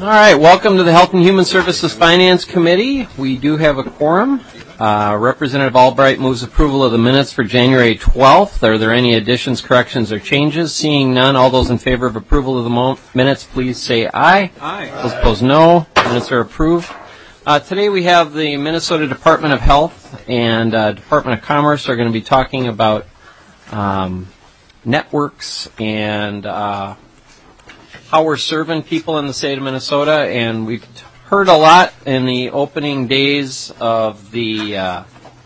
All right, welcome to the Health and Human Services Finance Committee. We do have a quorum. Representative Albright moves approval of the minutes for January 12th. Are there any additions, corrections, or changes? Seeing none, all those in favor of approval of the minutes, please say aye. Aye. Those opposed, no. Minutes are approved. Today we have the Minnesota Department of Health and Department of Commerce are going to be talking about networks and how we're serving people in the state of Minnesota, and we've heard a lot in the opening days of the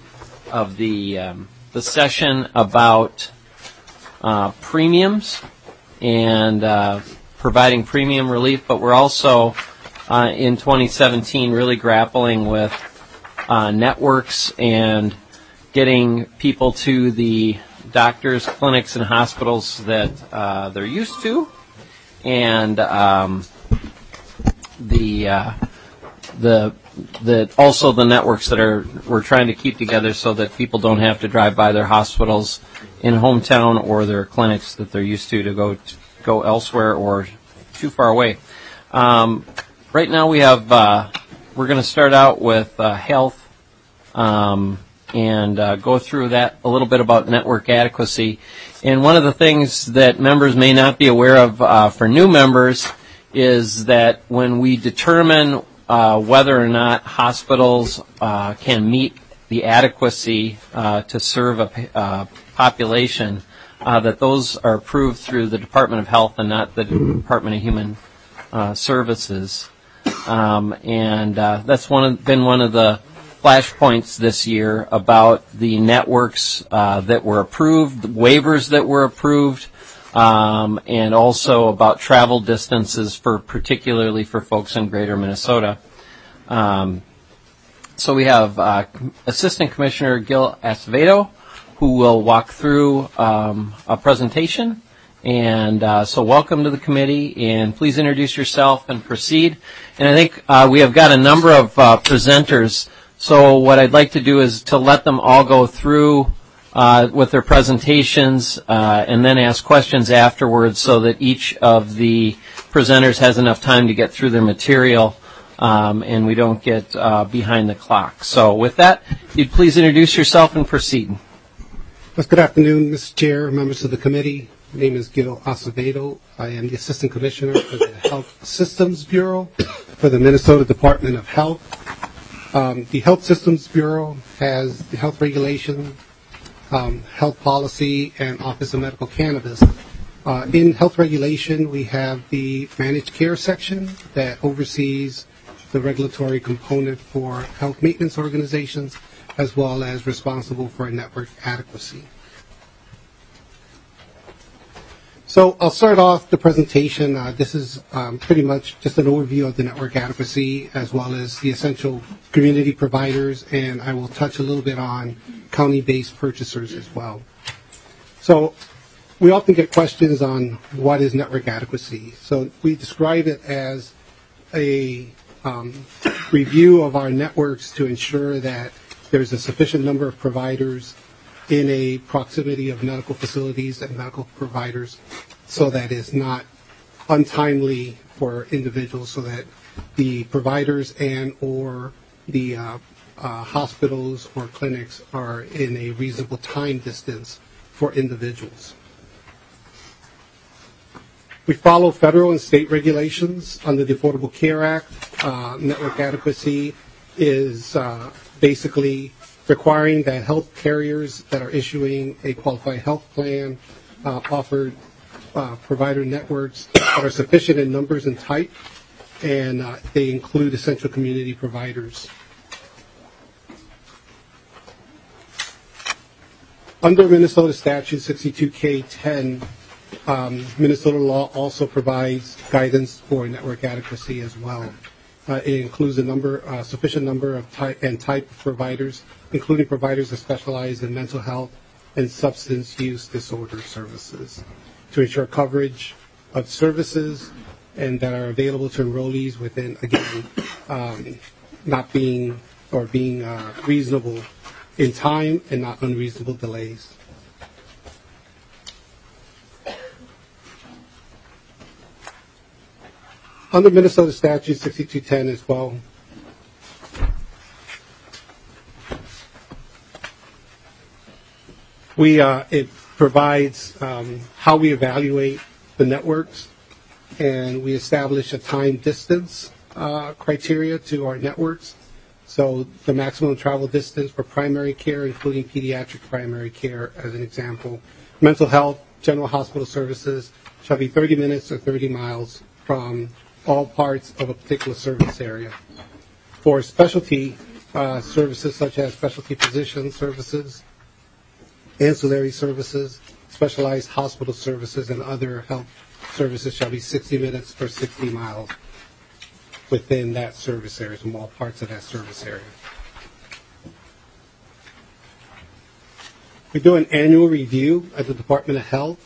session about premiums and providing premium relief, but we're also in 2017 really grappling with networks and getting people to the doctors, clinics, and hospitals that they're used to. And also the networks that we're trying to keep together so that people don't have to drive by their hospitals in hometown or their clinics that they're used to go elsewhere or too far away. Right now we have we're going to start out with health and go through that a little bit about network adequacy. And one of the things that members may not be aware of for new members is that when we determine whether or not hospitals can meet the adequacy to serve a population, that those are approved through the Department of Health and not the Department of Human Services. And that's been one of the flashpoints this year about the networks that were approved, the waivers that were approved, and also about travel distances particularly for folks in greater Minnesota. So we have Assistant Commissioner Gil Acevedo, who will walk through a presentation. And so welcome to the committee, and please introduce yourself and proceed. And I think we have got a number of presenters. So what I'd like to do is to let them all go through with their presentations and then ask questions afterwards so that each of the presenters has enough time to get through their material and we don't get behind the clock. So with that, you'd please introduce yourself and proceed. Well, good afternoon, Mr. Chair, members of the committee. My name is Gil Acevedo. I am the Assistant Commissioner for the Health Systems Bureau for the Minnesota Department of Health. The Health Systems Bureau has the health regulation, health policy, and Office of Medical Cannabis. In health regulation, we have the managed care section that oversees the regulatory component for health maintenance organizations, as well as responsible for network adequacy. So I'll start off the presentation. This is pretty much just an overview of the network adequacy as well as the essential community providers, and I will touch a little bit on county-based purchasers as well. So we often get questions on what is network adequacy. So we describe it as a review of our networks to ensure that there's a sufficient number of providers in a proximity of medical facilities and medical providers so that it's not untimely for individuals, so that the providers and or the hospitals or clinics are in a reasonable time distance for individuals. We follow federal and state regulations under the Affordable Care Act. Network adequacy is basically requiring that health carriers that are issuing a qualified health plan offer provider networks that are sufficient in numbers and type, and they include essential community providers. Under Minnesota Statute 62K10, Minnesota law also provides guidance for network adequacy as well. It includes a sufficient number of type of providers, including providers that specialize in mental health and substance use disorder services, to ensure coverage of services and that are available to enrollees within, again, not being or being reasonable in time and not unreasonable delays. Under Minnesota Statute 6210 as well, it provides how we evaluate the networks, and we establish a time distance criteria to our networks. So the maximum travel distance for primary care, including pediatric primary care, as an example. Mental health, general hospital services shall be 30 minutes or 30 miles from all parts of a particular service area. For specialty services such as specialty physician services, ancillary services, specialized hospital services, and other health services shall be 60 minutes or 60 miles within that service area, from all parts of that service area. We do an annual review at the Department of Health.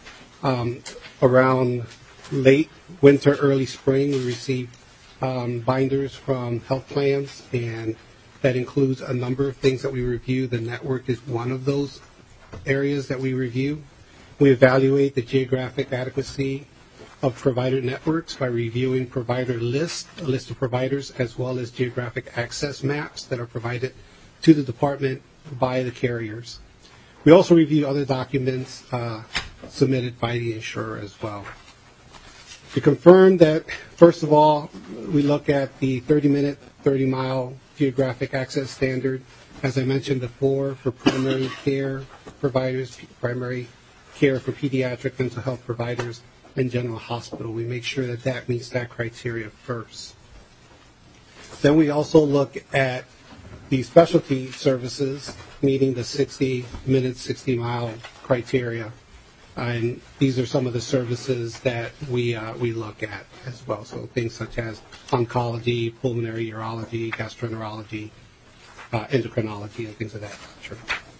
Around late winter, early spring, we receive binders from health plans, and that includes a number of things that we review. The network is one of those areas that we review. We evaluate the geographic adequacy of provider networks by reviewing provider lists, a list of providers, as well as geographic access maps that are provided to the department by the carriers. We also review other documents submitted by the insurer as well. To confirm that, first of all, we look at the 30-minute, 30-mile geographic access standard, as I mentioned before, for primary care providers, primary care for pediatric mental health providers, and general hospital. We make sure that that meets that criteria first. Then we also look at the specialty services meeting the 60-minute, 60-mile criteria. And these are some of the services that we look at as well. So things such as oncology, pulmonary urology, gastroenterology, endocrinology, and things of that nature.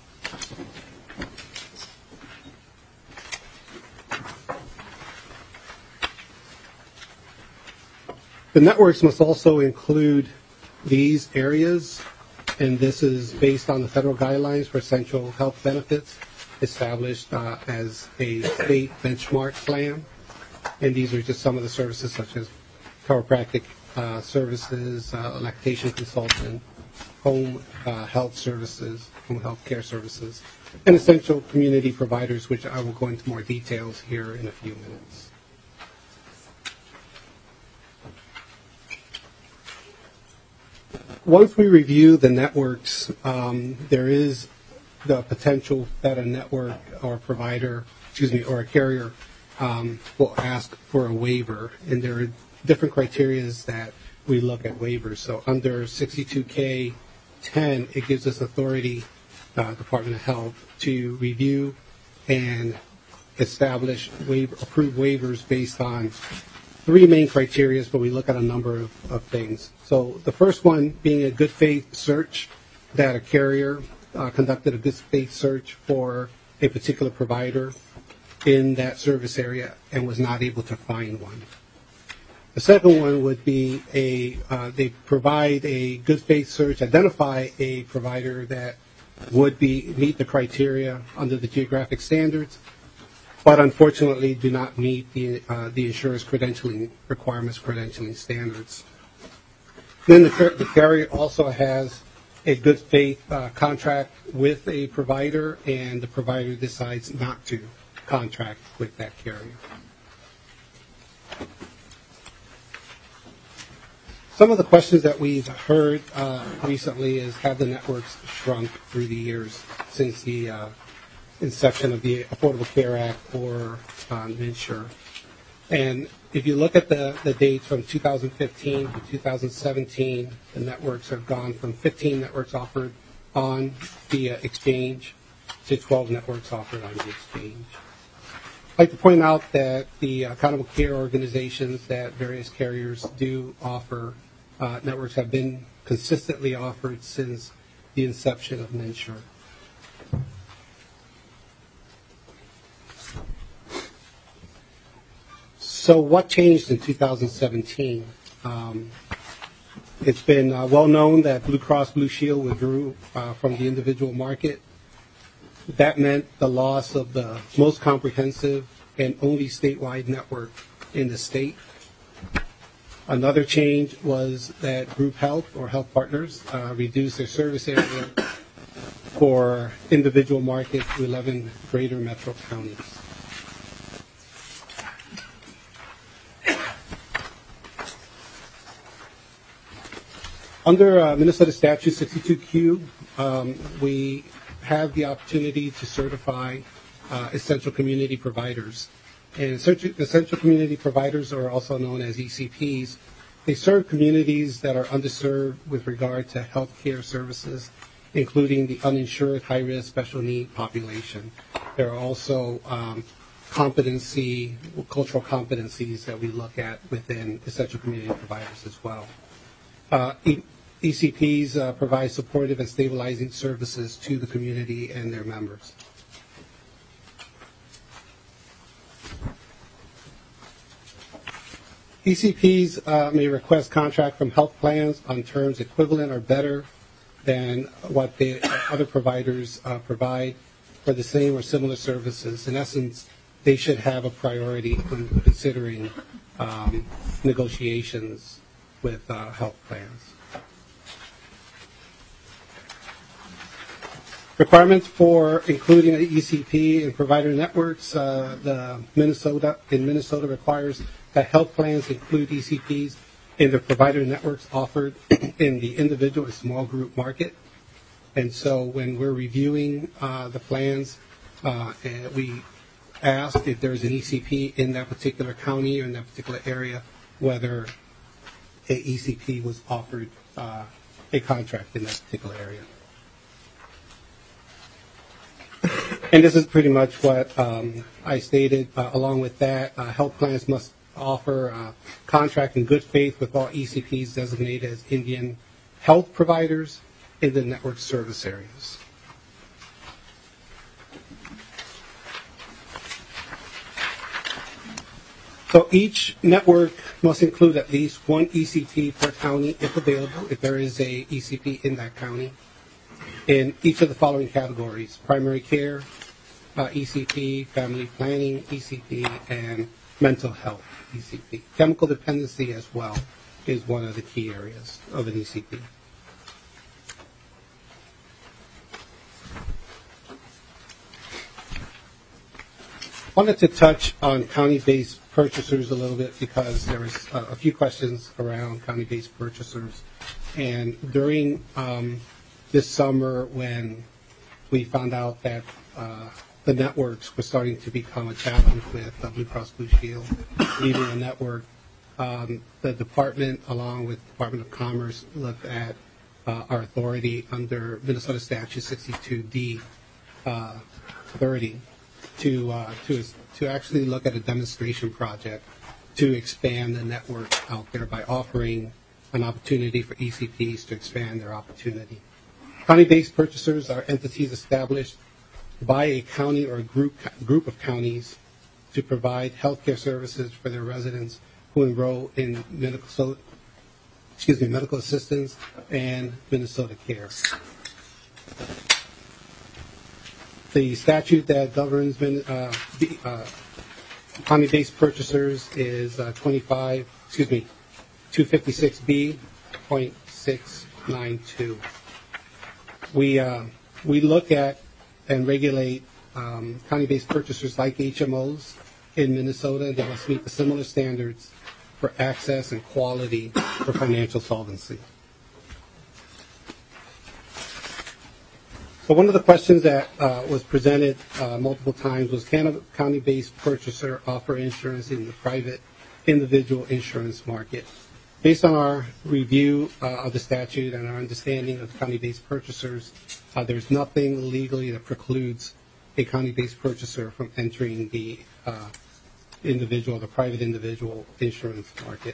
The networks must also include these areas, and this is based on the federal guidelines for essential health benefits established as a state benchmark plan. And these are just some of the services such as chiropractic services, lactation consultant, home health services, home health care services, and essential community providers, which I will go into more details here in a few minutes. Once we review the networks, there is the potential that a network or a provider, or a carrier will ask for a waiver, and there are different criteria that we look at waivers. So under 62K10, it gives us authority, Department of Health, to review and establish approved waivers based on three main criteria, but we look at a number of things. So the first one being a good faith search, that a carrier conducted a good faith search for a particular provider in that service area and was not able to find one. The second one would be they provide a good faith search, identify a provider that would meet the criteria under the geographic standards, but unfortunately do not meet the insurer's credentialing requirements, credentialing standards. Then the carrier also has a good faith contract with a provider, and the provider decides not to contract with that carrier. Some of the questions that we've heard recently is, have the networks shrunk through the years since the inception of the Affordable Care Act or MNsure? And if you look at the dates from 2015 to 2017, the networks have gone from 15 networks offered on the exchange to 12 networks offered on the exchange. I'd like to point out that the accountable care organizations that various carriers do offer, networks have been consistently offered since the inception of MNsure. So what changed in 2017? It's been well known that Blue Cross Blue Shield withdrew from the individual market. That meant the loss of the most comprehensive and only statewide network in the state. Another change was that Group Health or Health Partners reduced their service area for individual markets to 11 greater metro counties. Under Minnesota Statute 62Q, we have the opportunity to certify essential community providers. And essential community providers are also known as ECPs. They serve communities that are underserved with regard to health care services, including the uninsured, high-risk, special need population. There are also cultural competencies that we look at within essential community providers as well. ECPs provide supportive and stabilizing services to the community and their members. ECPs may request contract from health plans on terms equivalent or better than what the other providers provide for the same or similar services. In essence, they should have a priority when considering negotiations with health plans. Requirements for including an ECP in provider networks. Minnesota requires that health plans include ECPs in the provider networks offered in the individual and small group market. And so when we're reviewing the plans, we ask if there's an ECP in that particular county or in that particular area, whether a ECP was offered a contract in that particular area. And this is pretty much what I stated. Along with that, health plans must offer contract in good faith with all ECPs designated as Indian health providers in the network service areas. So each network must include at least one ECP per county if available, if there is a ECP in that county, in each of the following categories: primary care ECP, family planning ECP, and mental health ECP. Chemical dependency as well is one of the key areas of an ECP. I wanted to touch on county-based purchasers a little bit because there was a few questions around county-based purchasers. And during this summer, when we found out that the networks were starting to become a challenge with Blue Cross Blue Shield leaving the network, the department, along with the Department of Commerce, looked at our authority under Minnesota Statute 62D 30 to actually look at a demonstration project to expand the network out there by offering an opportunity for ECPs to expand their opportunity. County-based purchasers are entities established by a county or a group of counties to provide healthcare services for their residents who enroll in medical assistance and Minnesota Care. The statute that governs county-based purchasers is 256B.692. We look at and regulate county-based purchasers like HMOs in Minnesota. They must meet the similar standards for access and quality for financial solvency. So one of the questions that was presented multiple times was, can a county-based purchaser offer insurance in the private individual insurance market? Based on our review of the statute and our understanding of county-based purchasers, there's nothing legally that precludes a county-based purchaser from entering the the private individual insurance market.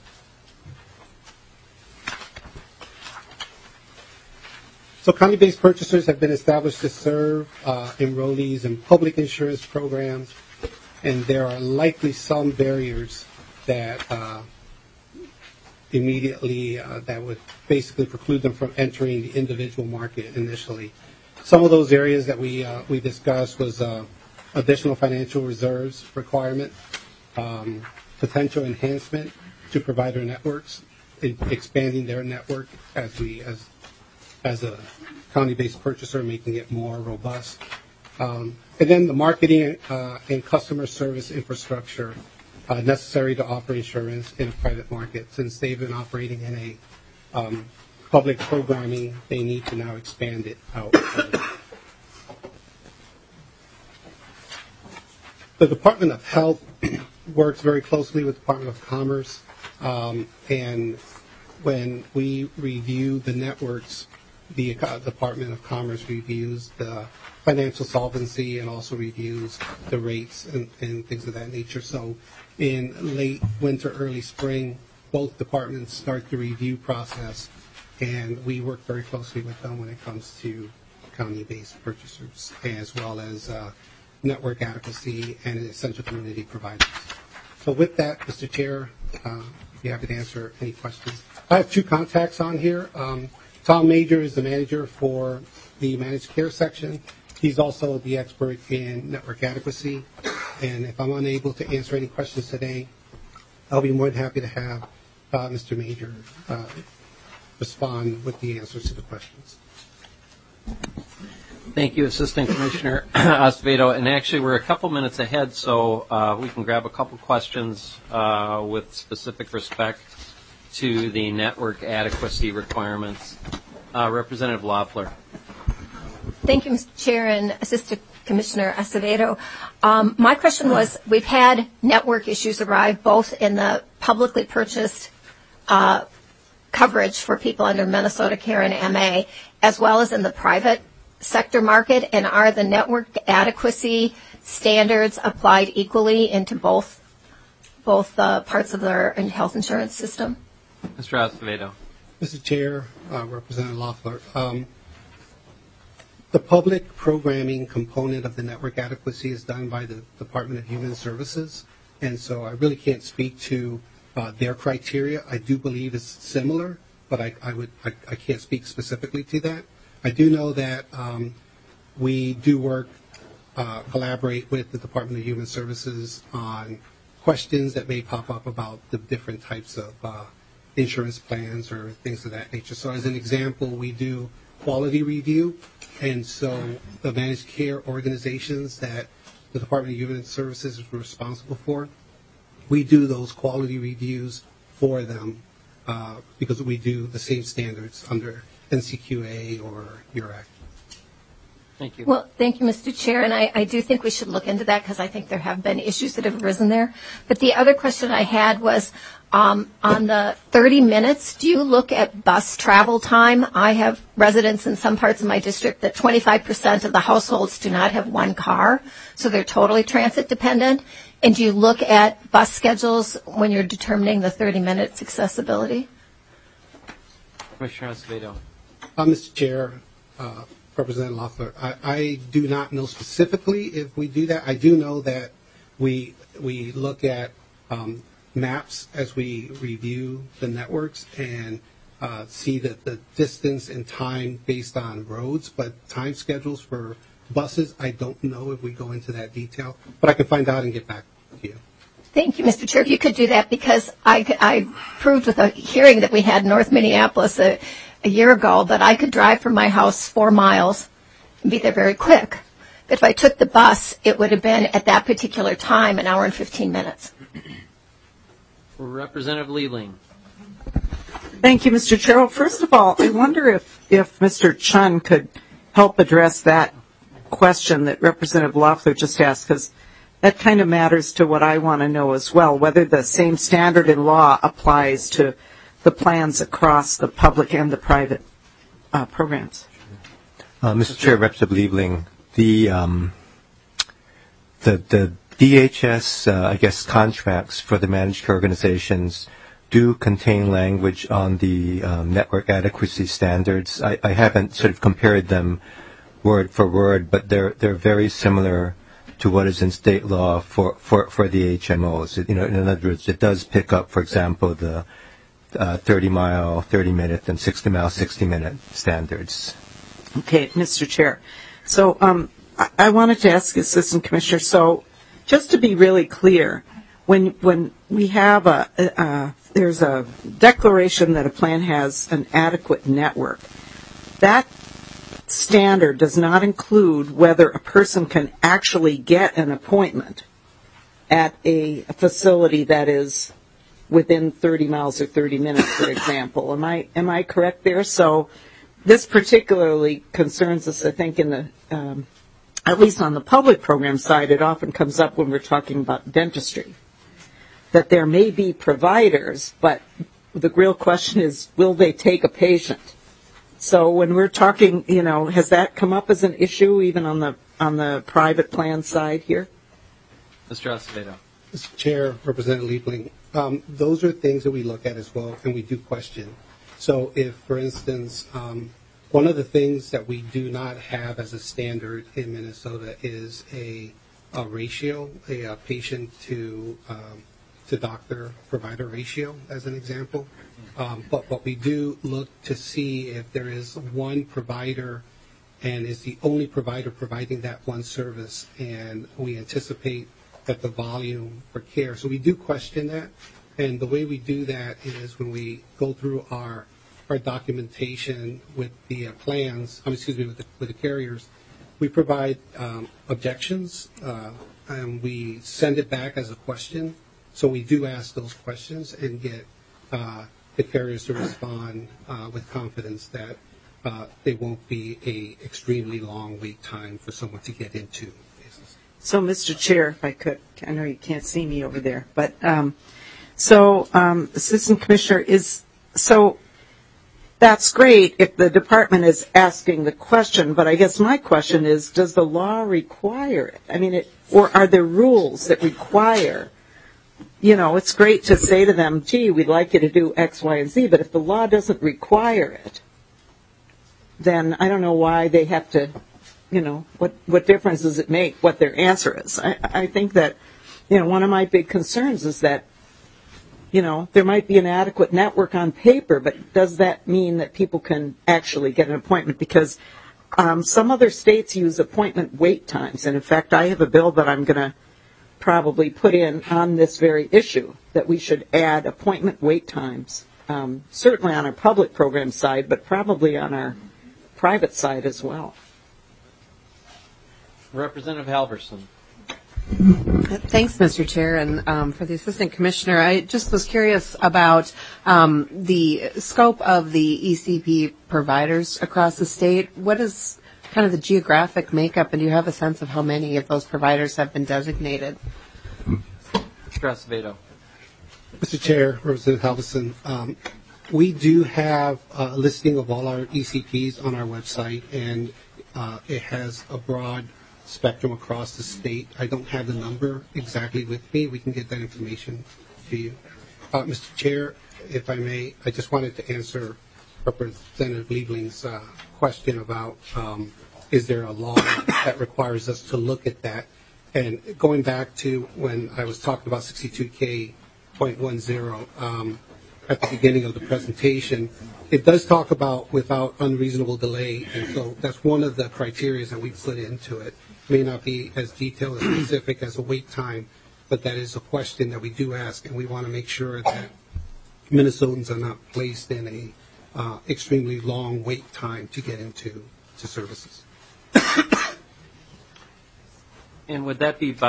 So county-based purchasers have been established to serve enrollees in public insurance programs, and there are likely some barriers that that would basically preclude them from entering the individual market initially. Some of those areas that we discussed was additional financial reserves requirement, potential enhancement to provider networks, expanding their network as a county-based purchaser, making it more robust. And then the marketing and customer service infrastructure necessary to offer insurance in a private market. Since they've been operating in a public programming, they need to now expand it out. The Department of Health works very closely with the Department of Commerce, and when we review the networks, the Department of Commerce reviews the financial solvency and also reviews the rates and things of that nature. So in late winter, early spring, both departments start the review process, and we work very closely with them when it comes to county-based purchasers, as well as network adequacy and essential community providers. So with that, Mr. Chair, be happy to answer any questions. I have two contacts on here. Tom Major is the manager for the managed care section. He's also the expert in network adequacy. And if I'm unable to answer any questions today, I'll be more than happy to have Mr. Major respond with the answers to the questions. Thank you, Assistant Commissioner Acevedo. And actually, we're a couple minutes ahead, so we can grab a couple questions with specific respect to the network adequacy requirements. Representative Loeffler. Thank you, Mr. Chair and Assistant Commissioner Acevedo. My question was, we've had network issues arrive both in the publicly purchased coverage for people under Minnesota Care and MA, as well as in the private sector market, and are the network adequacy standards applied equally into both parts of their health insurance system? Mr. Acevedo. Mr. Chair, Representative Loeffler, the public programming component of the network adequacy is done by the Department of Human Services, and so I really can't speak to their criteria. I do believe it's similar, but I can't speak specifically to that. I do know that we do work, collaborate with the Department of Human Services on questions that may pop up about the different types of insurance plans or things of that nature. So as an example, we do quality review, and so the managed care organizations that the Department of Human Services is responsible for, we do those quality reviews for them because we do the same standards under NCQA or URAC. Thank you. Well, thank you, Mr. Chair, and I do think we should look into that because I think there have been issues that have arisen there. But the other question I had was on the 30 minutes, do you look at bus travel time? I have residents in some parts of my district that 25% of the households do not have one car, so they're totally transit dependent. And do you look at bus schedules when you're determining the 30 minutes accessibility? Commissioner Acevedo. Mr. Chair, Representative Loeffler, I do not know specifically if we do that. I do know that we look at maps as we review the networks and see that the distance and time based on roads, but time schedules for buses, I don't know if we go into that detail, but I can find out and get back to you. Thank you, Mr. Chair. If you could do that, because I proved with a hearing that we had in North Minneapolis a year ago that I could drive from my house 4 miles and be there very quick. But if I took the bus, it would have been at that particular time 1 hour and 15 minutes. Representative Leeling. Thank you, Mr. Chair. Well, first of all, I wonder if Mr. Chun could help address that question that Representative Loeffler just asked, because that kind of matters to what I want to know as well, whether the same standard in law applies to the plans across the public and the private programs. Mr. Chair, Representative Liebling, the DHS, I guess, contracts for the managed care organizations do contain language on the network adequacy standards. I haven't sort of compared them word for word, but they're very similar to what is in state law for the HMOs. In other words, it does pick up, for example, the 30-mile, 30-minute, and 60-mile, 60-minute standards. Okay, Mr. Chair. So I wanted to ask the Assistant Commissioner, so just to be really clear, when we have a there's a declaration that a plan has an adequate network. That standard does not include whether a person can actually get an appointment at a facility that is within 30 miles or 30 minutes, for example. Am I correct there? So this particularly concerns us, I think, in the at least on the public program side. It often comes up when we're talking about dentistry, that there may be providers, but the real question is, will they take a patient? So when we're talking, has that come up as an issue even on the private plan side here? Mr. Acevedo. Mr. Chair, Representative Liebling, those are things that we look at as well, and we do question. So if, for instance, one of the things that we do not have as a standard in Minnesota is a ratio, a patient to doctor provider ratio, as an example. But we do look to see if there is one provider and is the only provider providing that one service, and we anticipate that the volume for care. So we do question that, and the way we do that is when we go through our documentation with the plans, with the carriers, we provide objections, and we send it back as a question. So we do ask those questions and get the carriers to respond with confidence that there won't be a extremely long wait time for someone to get into. So, Mr. Chair, if I could, I know you can't see me over there, but Assistant Commissioner, that's great if the department is asking the question, but I guess my question is, does the law require it? I mean, or are there rules that require? It's great to say to them, gee, we'd like you to do X, Y, and Z, but if the law doesn't require it, then I don't know why they have to, what difference does it make what their answer is? I think that, one of my big concerns is that, there might be an adequate network on paper, but does that mean that people can actually get an appointment? Because some other states use appointment wait times, and in fact, I have a bill that I'm going to probably put in on this very issue, that we should add appointment wait times, certainly on our public program side, but probably on our private side as well. Representative Halverson. Thanks, Mr. Chair, and for the Assistant Commissioner. I just was curious about the scope of the ECP providers across the state. What is kind of the geographic makeup, and do you have a sense of how many of those providers have been designated? Mr. Acevedo. Mr. Chair, Representative Halverson, we do have a listing of all our ECPs on our website, and it has a broad spectrum across the state. I don't have the number exactly with me. We can get that information to you. Mr. Chair, if I may, I just wanted to answer Representative Liebling's question about is there a law that requires us to look at that. And going back to when I was talking about 62K.10 at the beginning of the presentation, it does talk about without unreasonable delay, and so that's one of the criteria that we put into it. It may not be as detailed and specific as a wait time, but that is a question that we do ask, and we want to make sure that Minnesotans are not placed in a extremely long wait time to get into services. And would that be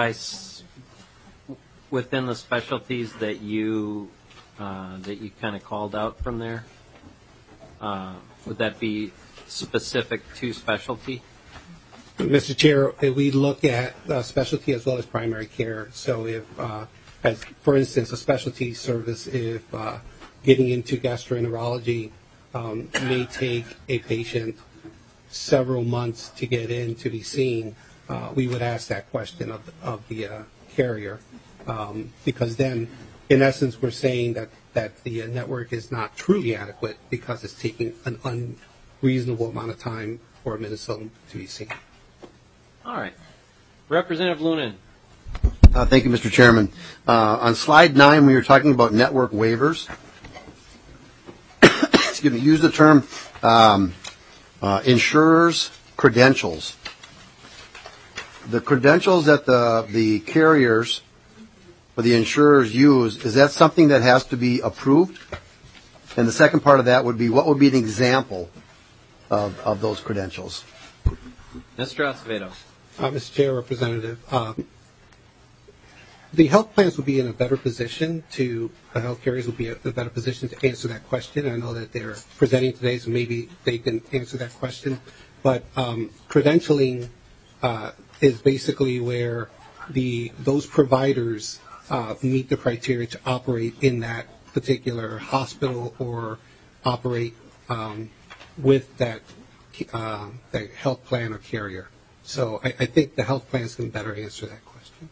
within the specialties that you kind of called out from there? Would that be specific to specialty? Mr. Chair, we look at specialty as well as primary care. So if, as for instance, a specialty service, if getting into gastroenterology may take a patient several months to get in to be seen, we would ask that question of the carrier, because then, in essence, we're saying that the network is not truly adequate because it's taking an unreasonable amount of time for a Minnesotan to be seen. All right. Representative Lunan. Thank you, Mr. Chairman. On slide 9, we were talking about network waivers. Excuse me. Use the term insurers' credentials. The credentials that the carriers or the insurers use, is that something that has to be approved? And the second part of that would be, what would be an example of those credentials? Mr. Acevedo. Mr. Chair, Representative, the health plans would be in a better position the health carriers would be in a better position to answer that question. I know that they're presenting today, so maybe they can answer that question. But credentialing is basically where those providers meet the criteria to operate in that particular hospital or operate with that health plan or carrier. So I think the health plans can better answer that question.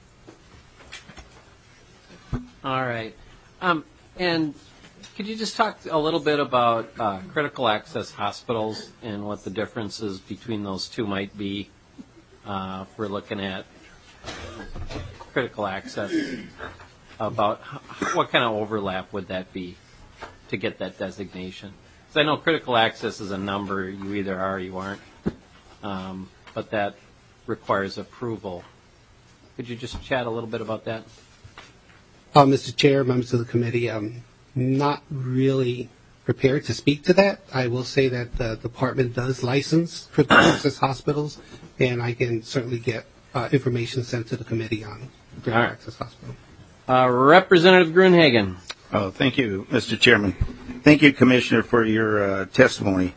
All right. And could you just talk a little bit about critical access hospitals and what the differences between those two might be if we're looking at critical access, about what kind of overlap would that be to get that designation? Because I know critical access is a number, you either are or you aren't, but that requires approval. Could you just chat a little bit about that? Mr. Chair, members of the committee, I'm not really prepared to speak to that. I will say that the department does license critical access hospitals, and I can certainly get information sent to the committee on critical access hospitals. Representative Gruenhagen. Oh, thank you, Mr. Chairman. Thank you, Commissioner, for your testimony.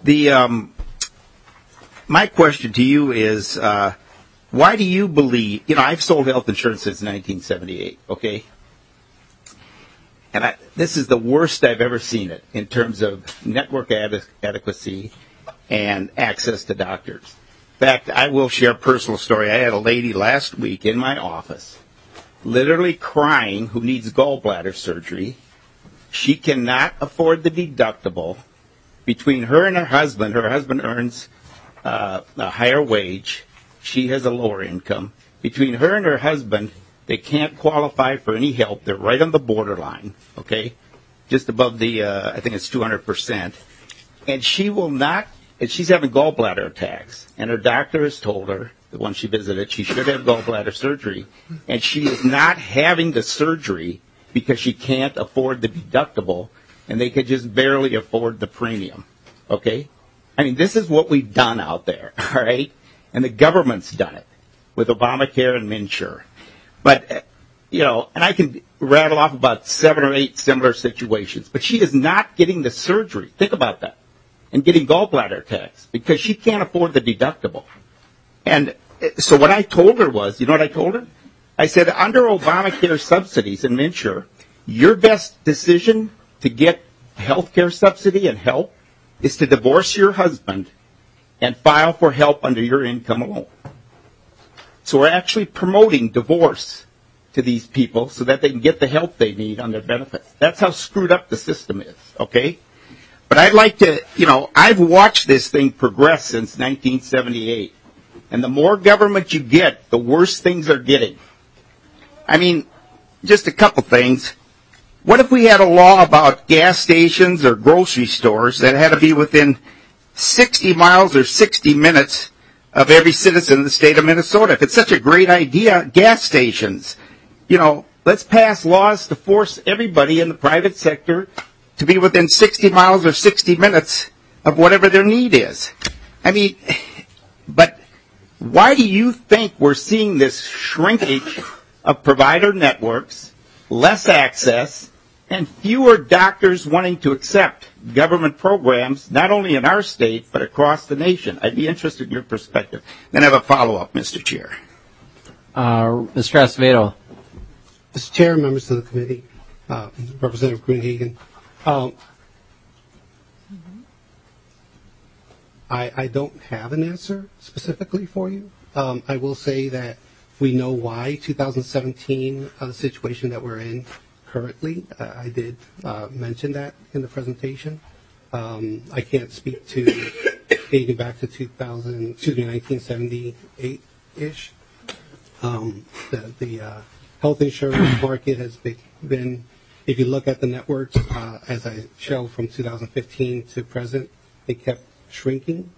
My question to you is, why do you believe, I've sold health insurance since 1978, okay? And this is the worst I've ever seen it in terms of network adequacy and access to doctors. In fact, I will share a personal story. I had a lady last week in my office literally crying who needs gallbladder surgery. She cannot afford the deductible. Between her and her husband earns a higher wage. She has a lower income. Between her and her husband, they can't qualify for any help. They're right on the borderline, okay? Just above the, I think it's 200%. And she will not, and she's having gallbladder attacks. And her doctor has told her, the one she visited, she should have gallbladder surgery. And she is not having the surgery because she can't afford the deductible, and they could just barely afford the premium, okay? I mean, this is what we've done out there, all right? And the government's done it with Obamacare and MNsure. But, and I can rattle off about 7 or 8 similar situations. But she is not getting the surgery. Think about that. And getting gallbladder attacks because she can't afford the deductible. And so what I told her was, you know what I told her? I said, under Obamacare subsidies and MNsure, your best decision to get health care subsidy and help is to divorce your husband and file for help under your income alone. So we're actually promoting divorce to these people so that they can get the help they need on their benefits. That's how screwed up the system is, okay? But I'd like to, I've watched this thing progress since 1978. And the more government you get, the worse things are getting. I mean, just a couple things. What if we had a law about gas stations or grocery stores that had to be within 60 miles or 60 minutes of every citizen of the state of Minnesota? If it's such a great idea, gas stations, let's pass laws to force everybody in the private sector to be within 60 miles or 60 minutes of whatever their need is. I mean, but why do you think we're seeing this shrinkage of provider networks, less access, and fewer doctors wanting to accept government programs, not only in our state, but across the nation? I'd be interested in your perspective. Then I have a follow-up, Mr. Chair. Mr. Acevedo. Mr. Chair, members of the committee, Representative Gruenhagen, I don't have an answer specifically for you. I will say that we know why 2017, the situation that we're in currently. I did mention that in the presentation. I can't speak to dating back to 1978-ish. The health insurance market has been, if you look at the networks, as I show from 2015 to present, they kept shrinking,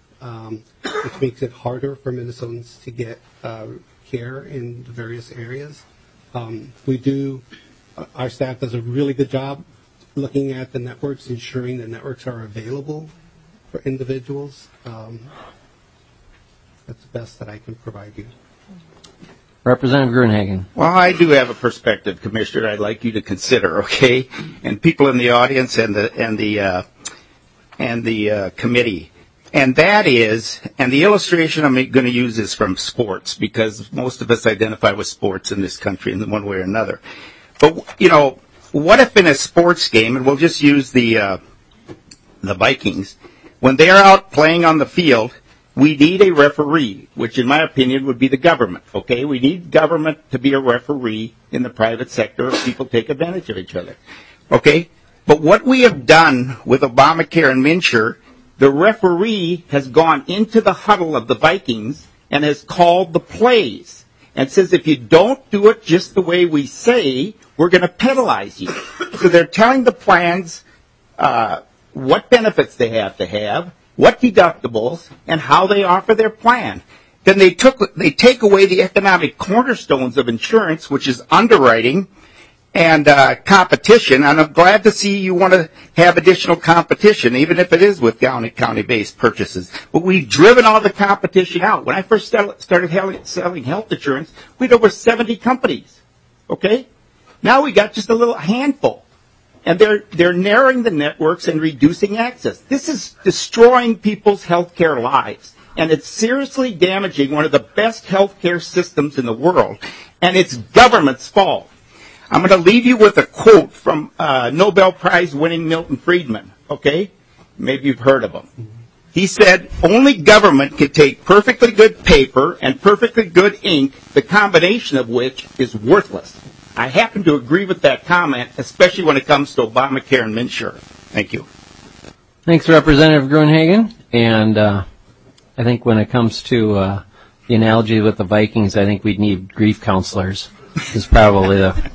which makes it harder for Minnesotans to get care in the various areas. Our staff does a really good job looking at the networks, ensuring the networks are available for individuals. That's the best that I can provide you. Representative Gruenhagen. Well, I do have a perspective, Commissioner, I'd like you to consider, okay? And people in the audience and the committee. And that is, and the illustration I'm going to use is from sports, because most of us identify with sports in this country in one way or another. But, what if in a sports game, and we'll just use the Vikings, when they're out playing on the field, we need a referee, which in my opinion would be the government, okay? We need government to be a referee in the private sector if people take advantage of each other, okay? But what we have done with Obamacare and MNsure, the referee has gone into the huddle of the Vikings and has called the plays and says, if you don't do it just the way we say, we're going to penalize you. So they're telling the plans what benefits they have to have, what deductibles, and how they offer their plan. Then they take away the economic cornerstones of insurance, which is underwriting and competition. And I'm glad to see you want to have additional competition, even if it is with county-based purchases. But we've driven all the competition out. When I first started selling health insurance, we had over 70 companies. Okay? Now we got just a little handful. And they're narrowing the networks and reducing access. This is destroying people's healthcare lives. And it's seriously damaging one of the best healthcare systems in the world. And it's government's fault. I'm going to leave you with a quote from Nobel Prize winning Milton Friedman. Okay? Maybe you've heard of him. He said, only government can take perfectly good paper and perfectly good ink, the combination of which is worthless. I happen to agree with that comment, especially when it comes to Obamacare and MNsure. Thank you. Thanks, Representative Gruenhagen. And I think when it comes to the analogy with the Vikings, I think we'd need grief counselors. Is probably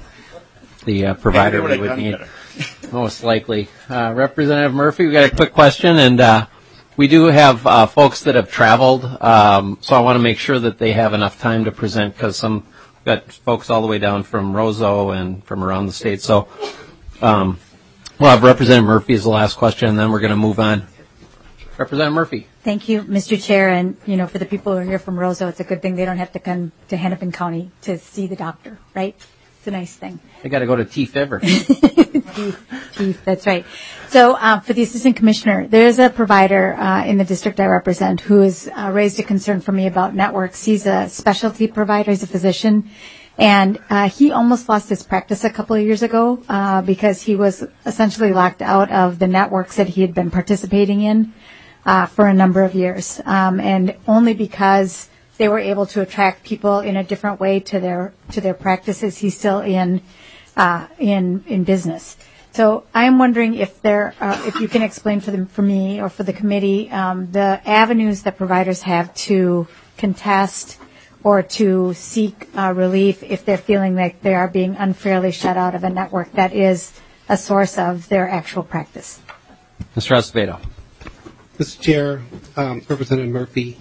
the provider we would need, most likely. Representative Murphy, we got a quick question, and we do have folks that have traveled, so I want to make sure that they have enough time to present, because got folks all the way down from Roseau and from around the state. So we'll have Representative Murphy as the last question, and then we're going to move on. Representative Murphy. Thank you, Mr. Chair. And, for the people who are here from Roseau, it's a good thing they don't have to come to Hennepin County to see the doctor, right? It's a nice thing. They got to go to T-Fiver. That's right. So for the Assistant Commissioner, there is a provider in the district I represent who has raised a concern for me about networks. He's a specialty provider. He's a physician. And he almost lost his practice a couple of years ago because he was essentially locked out of the networks that he had been participating in for a number of years. And only because they were able to attract people in a different way to their practices, he's still in business. So I'm wondering if you can explain for me or for the committee the avenues that providers have to contest or to seek relief if they're feeling like they are being unfairly shut out of a network that is a source of their actual practice. Mr. Acevedo. Mr. Chair, Representative Murphy,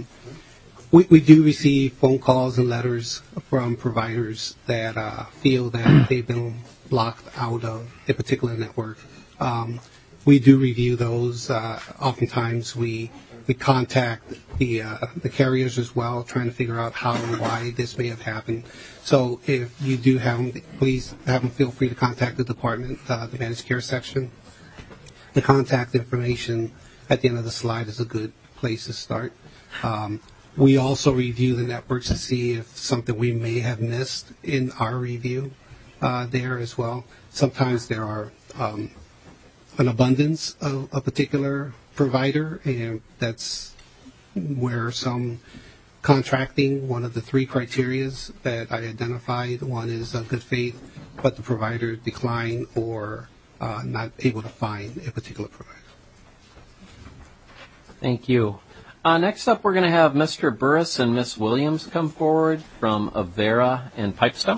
we do receive phone calls and letters from providers that feel that they've been locked out of a particular network. We do review those. Oftentimes we contact the carriers as well, trying to figure out how and why this may have happened. So if you do have them, please have them feel free to contact the department, the managed care section. The contact information at the end of the slide is a good place to start. We also review the networks to see if something we may have missed in our review there as well. Sometimes there are an abundance of a particular provider, and that's where some contracting, one of the three criterias that I identified, one is good faith, but the provider declined or not able to find a particular provider. Thank you. Next up, we're going to have Mr. Burris and Ms. Williams come forward from Avera and Pipestone.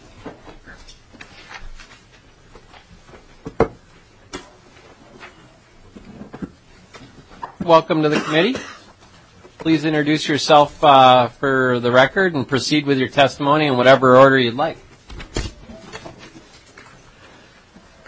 Welcome to the committee. Please introduce yourself for the record and proceed with your testimony in whatever order you'd like.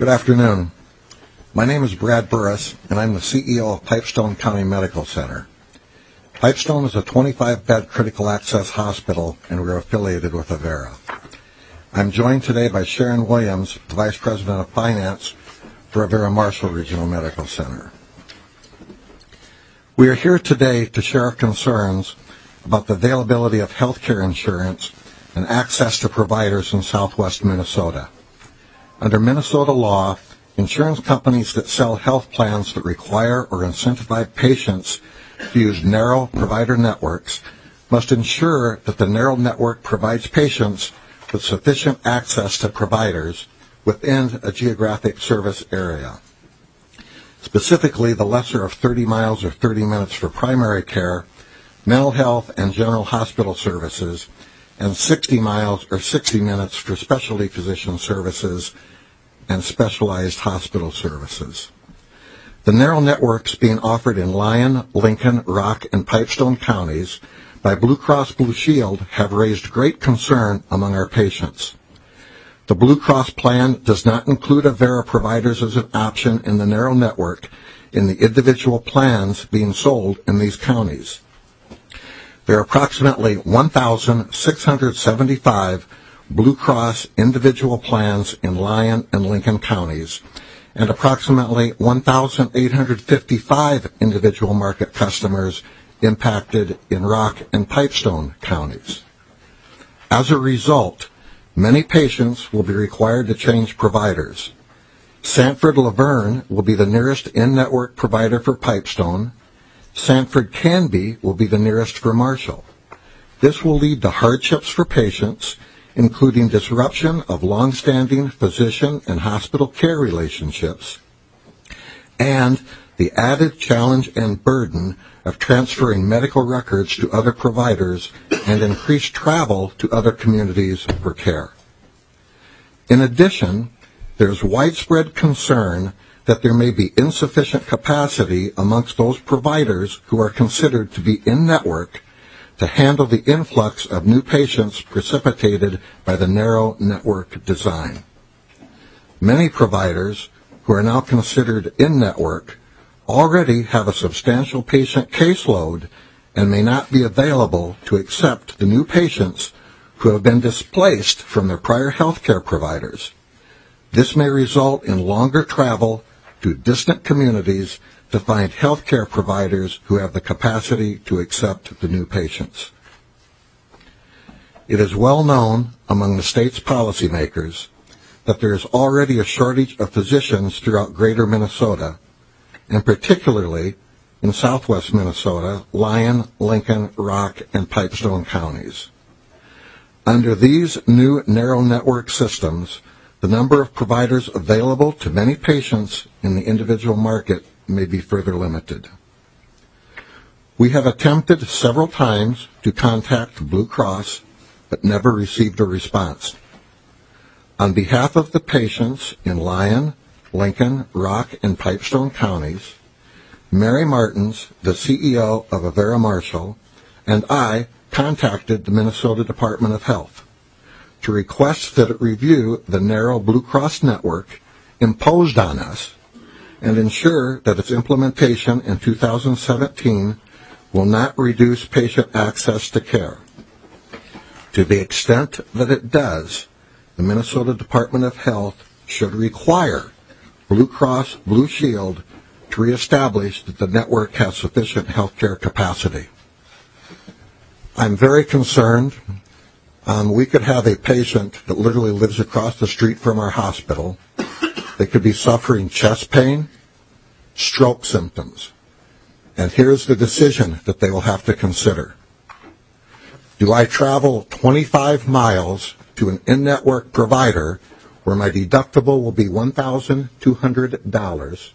Good afternoon. My name is Brad Burris, and I'm the CEO of Pipestone County Medical Center. Pipestone is a 25-bed critical access hospital, and we're affiliated with Avera. I'm joined today by Sharon Williams, the Vice President of Finance for Avera Marshall Regional Medical Center. We are here today to share our concerns about the availability of health care insurance and access to providers in southwest Minnesota. Under Minnesota law, insurance companies that sell health plans that require or incentivize patients to use narrow provider networks must ensure that the narrow network provides patients with sufficient access to providers within a geographic service area. Specifically, the lesser of 30 miles or 30 minutes for primary care, mental health and general hospital services, and 60 miles or 60 minutes for specialty physician services and specialized hospital services. The narrow networks being offered in Lyon, Lincoln, Rock, and Pipestone counties by Blue Cross Blue Shield have raised great concern among our patients. The Blue Cross plan does not include Avera providers as an option in the narrow network in the individual plans being sold in these counties. There are approximately 1,675 Blue Cross individual plans in Lyon and Lincoln counties, and approximately 1,855 individual market customers impacted in Rock and Pipestone counties. As a result, many patients will be required to change providers. Sanford Laverne will be the nearest in-network provider for Pipestone. Sanford Canby will be the nearest for Marshall. This will lead to hardships for patients, including disruption of long-standing physician and hospital care relationships, and the added challenge and burden of transferring medical records to other providers and increased travel to other communities for care. In addition, there's widespread concern that there may be insufficient capacity amongst those providers who are considered to be in-network to handle the influx of new patients precipitated by the narrow network design. Many providers who are now considered in-network already have a substantial patient caseload and may not be available to accept the new patients who have been displaced from their prior health care providers. This may result in longer travel to distant communities to find health care providers who have the capacity to accept the new patients. It is well known among the state's policymakers that there is already a shortage of physicians throughout greater Minnesota, and particularly in southwest Minnesota, Lyon, Lincoln, Rock, and Pipestone counties. Under these new narrow network systems, the number of providers available to many patients in the individual market may be further limited. We have attempted several times to contact Blue Cross, but never received a response. On behalf of the patients in Lyon, Lincoln, Rock, and Pipestone counties, Mary Martins, the CEO of Avera Marshall, and I contacted the Minnesota Department of Health to request that it review the narrow Blue Cross network imposed on us and ensure that its implementation in 2017 will not reduce patient access to care. To the extent that it does, the Minnesota Department of Health should require Blue Cross Blue Shield to reestablish that the network has sufficient health care capacity. I'm very concerned. We could have a patient that literally lives across the street from our hospital. They could be suffering chest pain, stroke symptoms. And here's the decision that they will have to consider. Do I travel 25 miles to an in-network provider where my deductible will be $1,200?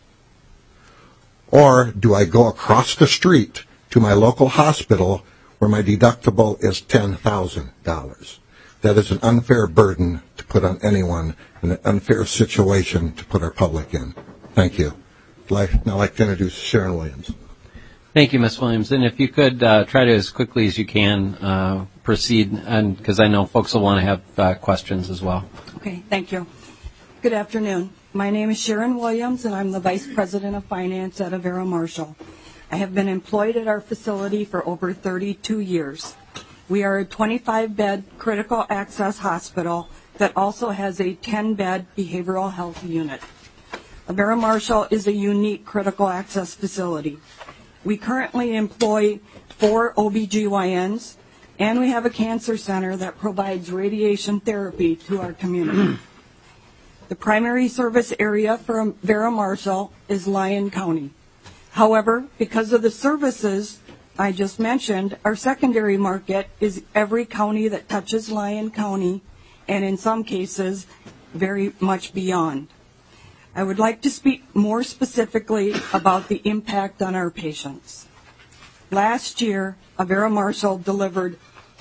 Or do I go across the street to my local hospital where my deductible is $10,000? That is an unfair burden to put on anyone and an unfair situation to put our public in. Thank you. I'd like to introduce Sharon Williams. Thank you, Ms. Williams. And if you could try to, as quickly as you can, proceed, because I know folks will want to have questions as well. Okay, thank you. Good afternoon. My name is Sharon Williams, and I'm the Vice President of Finance at Avera Marshall. I have been employed at our facility for over 32 years. We are a 25-bed critical access hospital that also has a 10-bed behavioral health unit. Avera Marshall is a unique critical access facility. We currently employ 4 OBGYNs, and we have a cancer center that provides radiation therapy to our community. The primary service area for Avera Marshall is Lyon County. However, because of the services I just mentioned, our secondary market is every county that touches Lyon County, and in some cases, very much beyond. I would like to speak more specifically about the impact on our patients. Last year, Avera Marshall delivered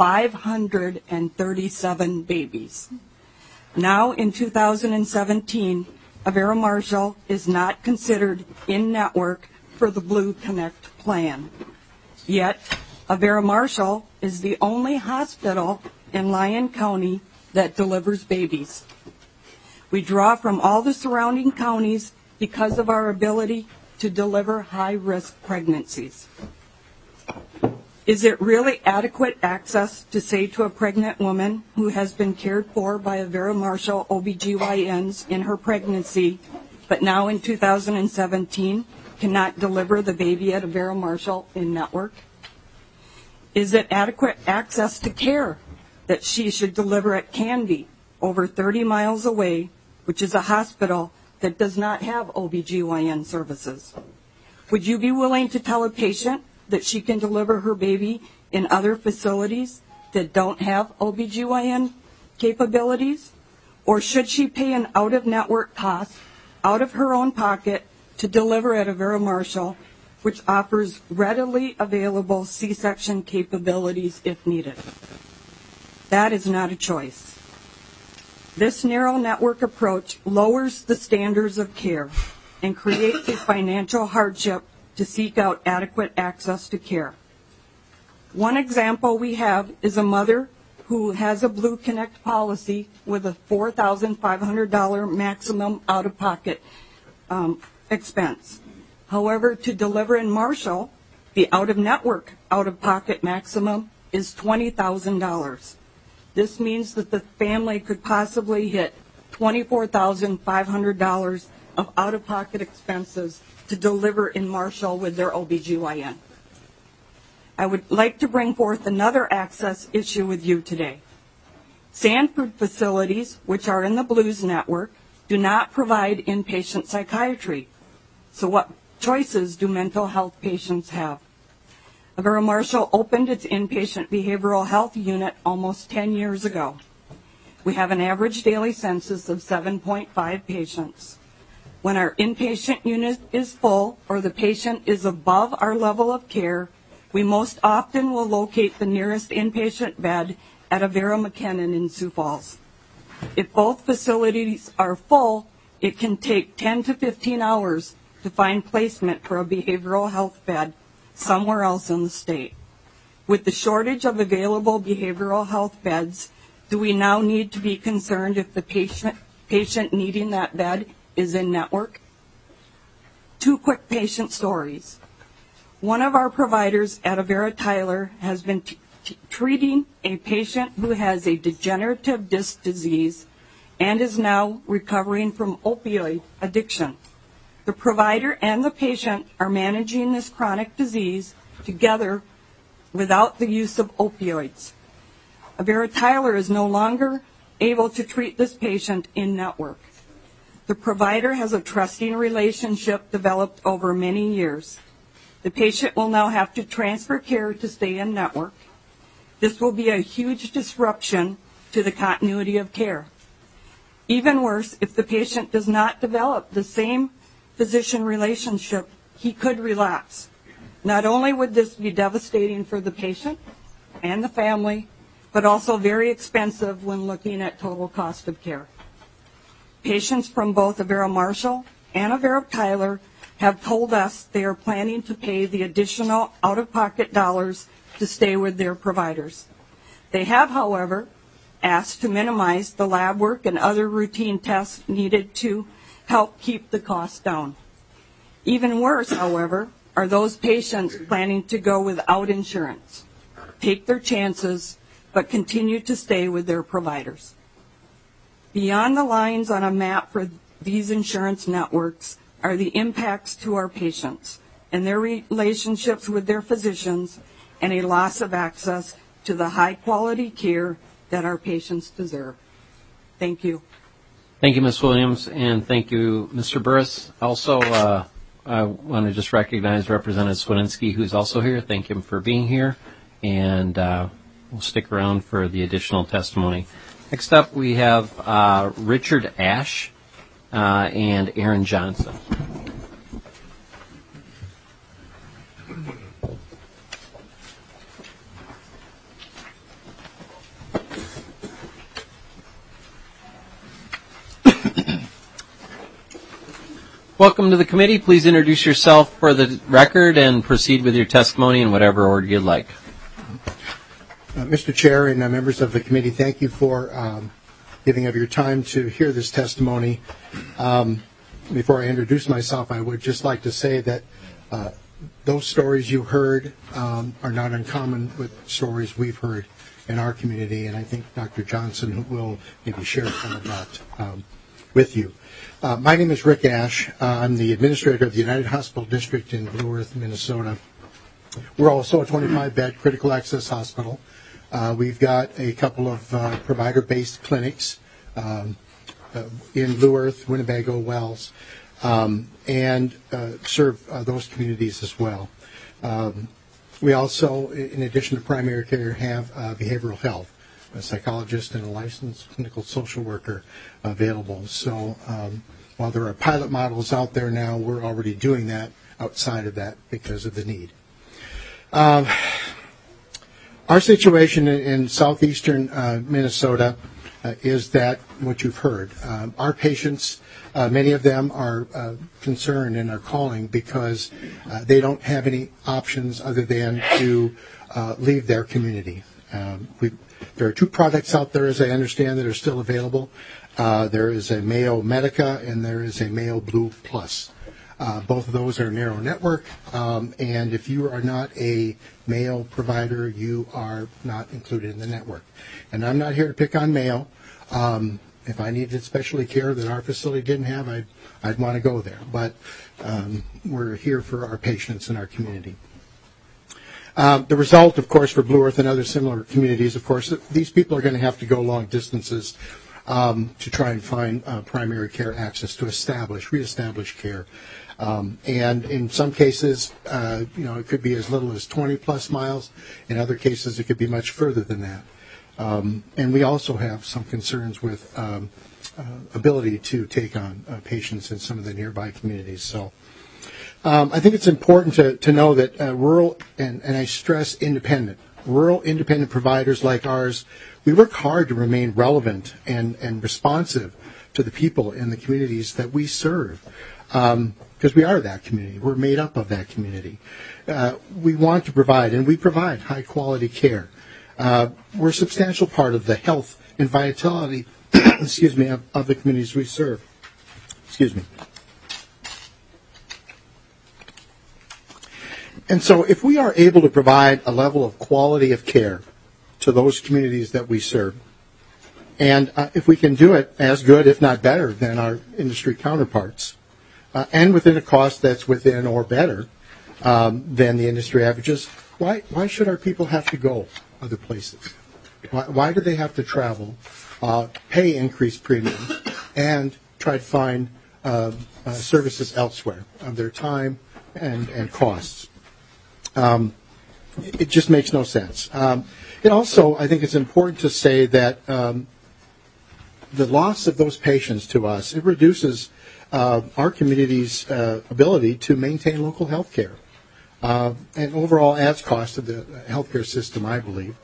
537 babies. Now, in 2017, Avera Marshall is not considered in-network for the Blue Connect plan. Yet, Avera Marshall is the only hospital in Lyon County that delivers babies. We draw from all the surrounding counties because of our ability to deliver high-risk pregnancies. Is it really adequate access to say to a pregnant woman who has been cared for by Avera Marshall OBGYNs in her pregnancy, but now in 2017 cannot deliver the baby at Avera Marshall in network? Is it adequate access to care that she should deliver at Canby, over 30 miles away, which is a hospital that does not have OBGYN services? Would you be willing to tell a patient that she can deliver her baby in other facilities that don't have OBGYN capabilities? Or should she pay an out-of-network cost out of her own pocket to deliver at Avera Marshall, which offers readily available C-section capabilities if needed? That is not a choice. This narrow network approach lowers the standards of care and creates a financial hardship to seek out adequate access to care. One example we have is a mother who has a Blue Connect policy with a $4,500 maximum out-of-pocket expense. However, to deliver in Marshall, the out-of-network out-of-pocket maximum is $20,000. This means that the family could possibly hit $24,500 of out-of-pocket expenses to deliver in Marshall with their OBGYN. I would like to bring forth another access issue with you today. Sanford facilities, which are in the Blues network, do not provide inpatient psychiatry. So what choices do mental health patients have? Avera Marshall opened its inpatient behavioral health unit almost 10 years ago. We have an average daily census of 7.5 patients. When our inpatient unit is full or the patient is above our level of care, we most often will locate the nearest inpatient bed at Avera McKinnon in Sioux Falls. If both facilities are full, it can take 10 to 15 hours to find placement for a behavioral health bed somewhere else in the state. With the shortage of available behavioral health beds, do we now need to be concerned if the patient needing that bed is in network? 2 quick patient stories. One of our providers at Avera Tyler has been treating a patient who has a degenerative disc disease and is now recovering from opioid addiction. The provider and the patient are managing this chronic disease together without the use of opioids. Avera Tyler is no longer able to treat this patient in network. The provider has a trusting relationship developed over many years. The patient will now have to transfer care to stay in network. This will be a huge disruption to the continuity of care. Even worse, if the patient does not develop the same physician relationship, he could relapse. Not only would this be devastating for the patient and the family, but also very expensive when looking at total cost of care. Patients from both Avera Marshall and Avera Tyler have told us they are planning to pay the additional out-of-pocket dollars to stay with their providers. They have, however, asked to minimize the lab work and other routine tests needed to help keep the cost down. Even worse, however, are those patients planning to go without insurance, take their chances, but continue to stay with their providers. Beyond the lines on a map for these insurance networks are the impacts to our patients and their relationships with their physicians, and a loss of access to the high-quality care that our patients deserve. Thank you. Thank you, Ms. Williams, and thank you, Mr. Burris. Also, I want to just recognize Representative Swedinski, who's also here. Thank him for being here, and we'll stick around for the additional testimony. Next up, we have Richard Ash and Aaron Johnson. Welcome to the committee. Please introduce yourself for the record and proceed with your testimony in whatever order you'd like. Mr. Chair and members of the committee, thank you for giving of your time to hear this testimony. Before I introduce myself, I would just like to say that those stories you heard are not uncommon with stories we've heard in our community, and I think Dr. Johnson will maybe share some of that with you. My name is Rick Ash. I'm the administrator of the United Hospital District in Blue Earth, Minnesota. We're also a 25-bed critical access hospital. We've got a couple of provider-based clinics in Blue Earth, Winnebago, Wells, and serve those communities as well. We also, in addition to primary care, have behavioral health, a psychologist and a licensed clinical social worker available. So while there are pilot models out there now, we're already doing that outside of that because of the need. Our situation in southeastern Minnesota is that what you've heard. Our patients, many of them are concerned and are calling because they don't have any options other than to leave their community. There are two products out there, as I understand, that are still available. There is a Mayo Medica and there is a Mayo Blue Plus. Both of those are narrow network, and if you are not a Mayo provider, you are not included in the network. And I'm not here to pick on Mayo. If I needed specialty care that our facility didn't have, I'd want to go there. But we're here for our patients and our community. The result, of course, for Blue Earth and other similar communities, of course, these people are going to have to go long distances to try and find primary care access to reestablish care. And in some cases, it could be as little as 20 plus miles. In other cases, it could be much further than that. And we also have some concerns with ability to take on patients in some of the nearby communities. So I think it's important to know that rural, and I stress rural independent providers like ours, we work hard to remain relevant and responsive to the people in the communities that we serve. Because we are that community. We're made up of that community. We want to provide, and we provide, high-quality care. We're a substantial part of the health and vitality of the communities we serve. And so if we are able to provide a level of quality of care to those communities that we serve, and if we can do it as good, if not better, than our industry counterparts, and within a cost that's within or better than the industry averages, why should our people have to go other places? Why do they have to travel, pay increased premiums, and try to find services elsewhere of their time and costs? It just makes no sense. And also, I think it's important to say that the loss of those patients to us, it reduces our community's ability to maintain local health care and overall adds cost to the healthcare system, I believe.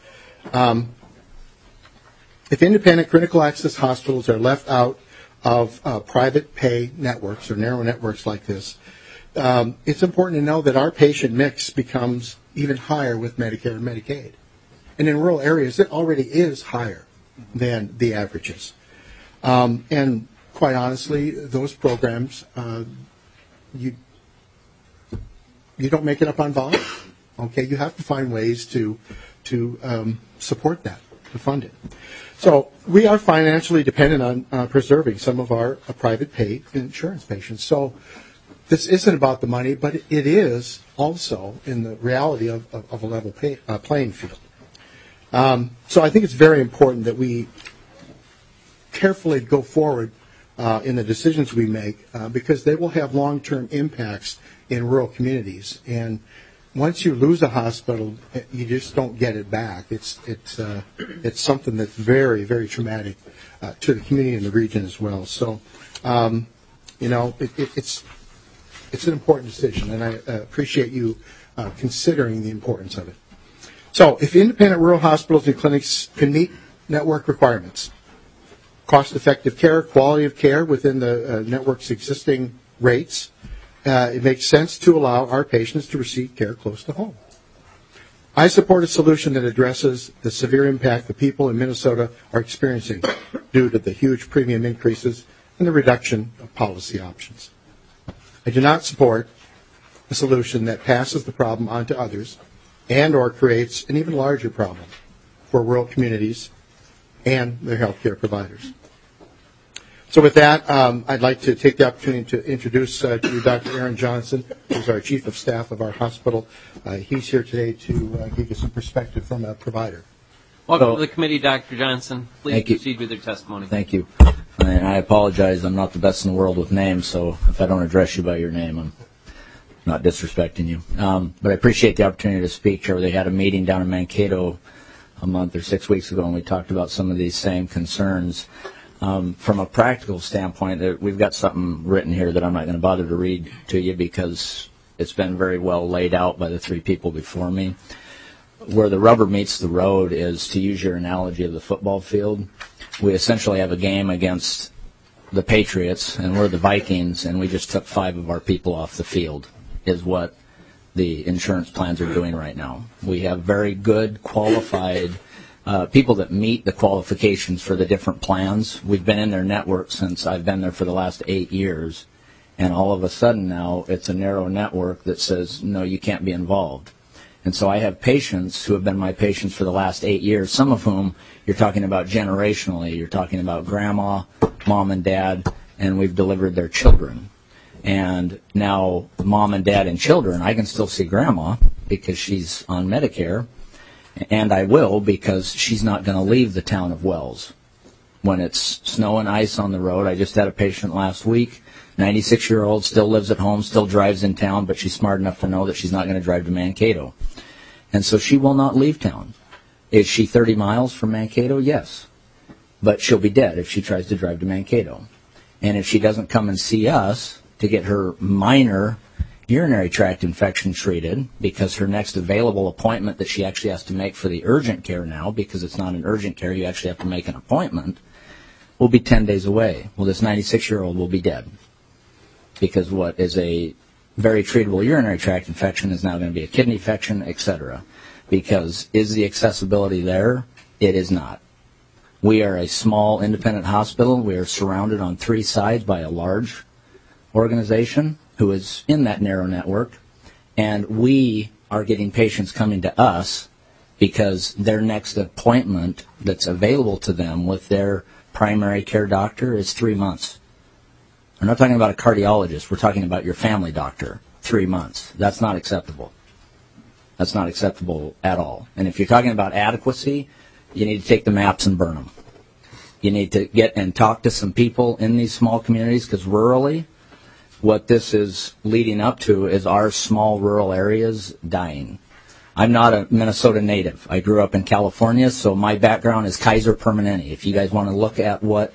If independent critical access hospitals are left out of private pay networks or narrow networks like this, it's important to know that our patient mix becomes even higher with Medicare and Medicaid. And in rural areas, it already is higher than the averages. And quite honestly, those programs, you don't make it up on volume. Okay, you have to find ways to support that, to fund it. So we are financially dependent on preserving some of our private pay insurance patients. So this isn't about the money, but it is also in the reality of a level playing field. So I think it's very important that we carefully go forward in the decisions we make because they will have long-term impacts in rural communities. And once you lose a hospital, you just don't get it back. It's something that's very, very traumatic to the community and the region as well. So, it's an important decision, and I appreciate you considering the importance of it. So, if independent rural hospitals and clinics can meet network requirements, cost-effective care, quality of care within the network's existing rates, it makes sense to allow our patients to receive care close to home. I support a solution that addresses the severe impact the people in Minnesota are experiencing due to the huge premium increases and the reduction of policy options. I do not support a solution that passes the problem on to others and or creates an even larger problem for rural communities and their healthcare providers. So with that, I'd like to take the opportunity to introduce to you Dr. Aaron Johnson, who's our Chief of Staff of our hospital. He's here today to give you some perspective from a provider. Welcome to the committee, Dr. Johnson. Please proceed with your testimony. Thank you. And I apologize, I'm not the best in the world with names, so if I don't address you by your name, I'm not disrespecting you. But I appreciate the opportunity to speak here. They had a meeting down in Mankato a month or 6 weeks ago, and we talked about some of these same concerns. From a practical standpoint, we've got something written here that I'm not going to bother to read to you because it's been very well laid out by the three people before me. Where the rubber meets the road is, to use your analogy of the football field, we essentially have a game against the Patriots, and we're the Vikings, and we just took 5 of our people off the field, is what the insurance plans are doing right now. We have very good, qualified people that meet the qualifications for the different plans. We've been in their network since I've been there for the last 8 years, and all of a sudden now it's a narrow network that says, no, you can't be involved. And so I have patients who have been my patients for the last 8 years, some of whom you're talking about generationally. You're talking about grandma, mom, and dad, and we've delivered their children. And now mom and dad and children, I can still see grandma because she's on Medicare, and I will because she's not going to leave the town of Wells. When it's snow and ice on the road, I just had a patient last week, 96-year-old, still lives at home, still drives in town, but she's smart enough to know that she's not going to drive to Mankato. And so she will not leave town. Is she 30 miles from Mankato? Yes. But she'll be dead if she tries to drive to Mankato. And if she doesn't come and see us to get her minor urinary tract infection treated, because her next available appointment that she actually has to make for the urgent care now, because it's not an urgent care, you actually have to make an appointment, will be 10 days away. Well, this 96-year-old will be dead. Because what is a very treatable urinary tract infection is now going to be a kidney infection, etc. Because is the accessibility there? It is not. We are a small independent hospital. We are surrounded on 3 sides by a large organization who is in that narrow network, and we are getting patients coming to us because their next appointment that's available to them with their primary care doctor is 3 months. We're not talking about a cardiologist. We're talking about your family doctor. 3 months. That's not acceptable. That's not acceptable at all. And if you're talking about adequacy, you need to take the maps and burn them. You need to get and talk to some people in these small communities, because rurally, what this is leading up to is our small rural areas dying. I'm not a Minnesota native. I grew up in California, so my background is Kaiser Permanente. If you guys want to look at what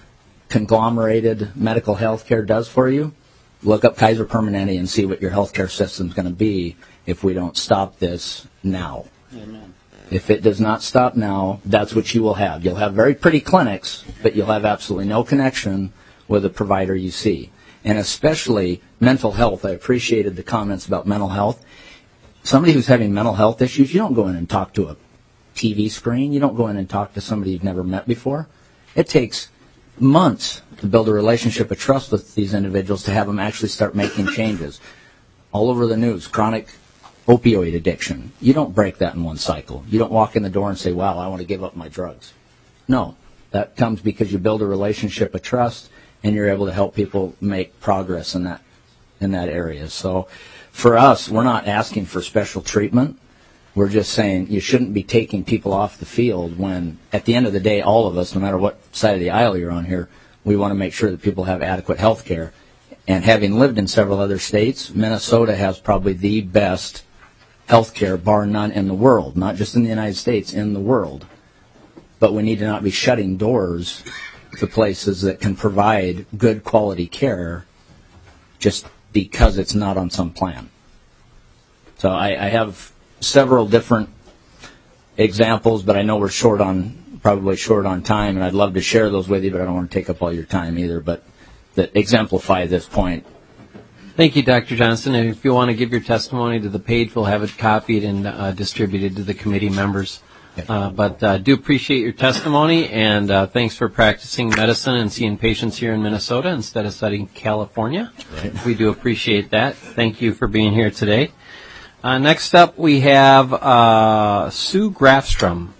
conglomerated medical health care does for you, look up Kaiser Permanente and see what your healthcare system is going to be if we don't stop this now. Amen. If it does not stop now, that's what you will have. You'll have very pretty clinics, but you'll have absolutely no connection with the provider you see. And especially mental health. I appreciated the comments about mental health. Somebody who's having mental health issues, you don't go in and talk to a TV screen. You don't go in and talk to somebody you've never met before. It takes months to build a relationship of trust with these individuals to have them actually start making changes. All over the news, chronic opioid addiction. You don't break that in one cycle. You don't walk in the door and say, wow, I want to give up my drugs. No, that comes because you build a relationship of trust and you're able to help people make progress in that area. So for us, we're not asking for special treatment. We're just saying you shouldn't be taking people off the field when, at the end of the day, all of us, no matter what side of the aisle you're on here, we want to make sure that people have adequate health care. And having lived in several other states, Minnesota has probably the best health care, bar none, in the world, not just in the United States, in the world. But we need to not be shutting doors to places that can provide good quality care just because it's not on some plan. So I have several different examples, but I know we're probably short on time, and I'd love to share those with you, but I don't want to take up all your time either, but that exemplify this point. Thank you, Dr. Johnson. And if you want to give your testimony to the page, we'll have it copied and distributed to the committee members. But do appreciate your testimony, and thanks for practicing medicine and seeing patients here in Minnesota instead of studying California. Right. We do appreciate that. Thank you for being here today. Next up, we have Sue Grafstrom.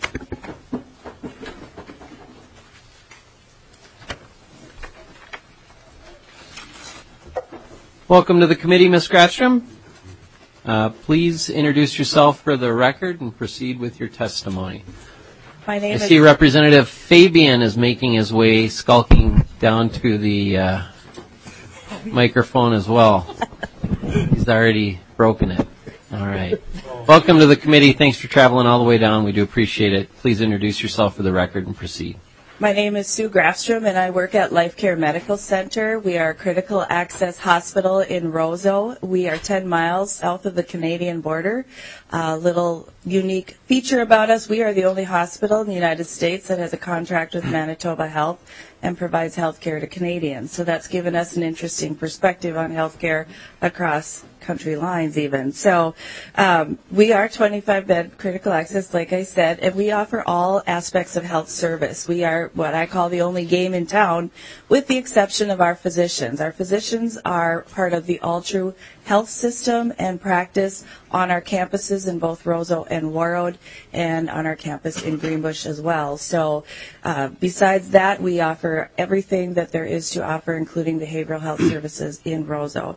Welcome to the committee, Ms. Grafstrom. Please introduce yourself for the record and proceed with your testimony. My name I see Representative Fabian is making his way, skulking down to the microphone as well. He's already broken it. All right. Welcome to the committee. Thanks for traveling all the way down. We do appreciate it. Please introduce yourself for the record and proceed. My name is Sue Grafstrom, and I work at Life Care Medical Center. We are a critical access hospital in Roseau. We are 10 miles south of the Canadian border. A little unique feature about us, we are the only hospital in the United States that has a contract with Manitoba Health and provides health care to Canadians. So that's given us an interesting perspective on health care across country lines even. So we are 25-bed critical access, like I said, and we offer all aspects of health service. We are what I call the only game in town, with the exception of our physicians. Our physicians are part of the Altru health system and practice on our campuses in both Roseau and Warroad, and on our campus in Greenbush as well. So besides that, we offer everything that there is to offer, including behavioral health services in Roseau.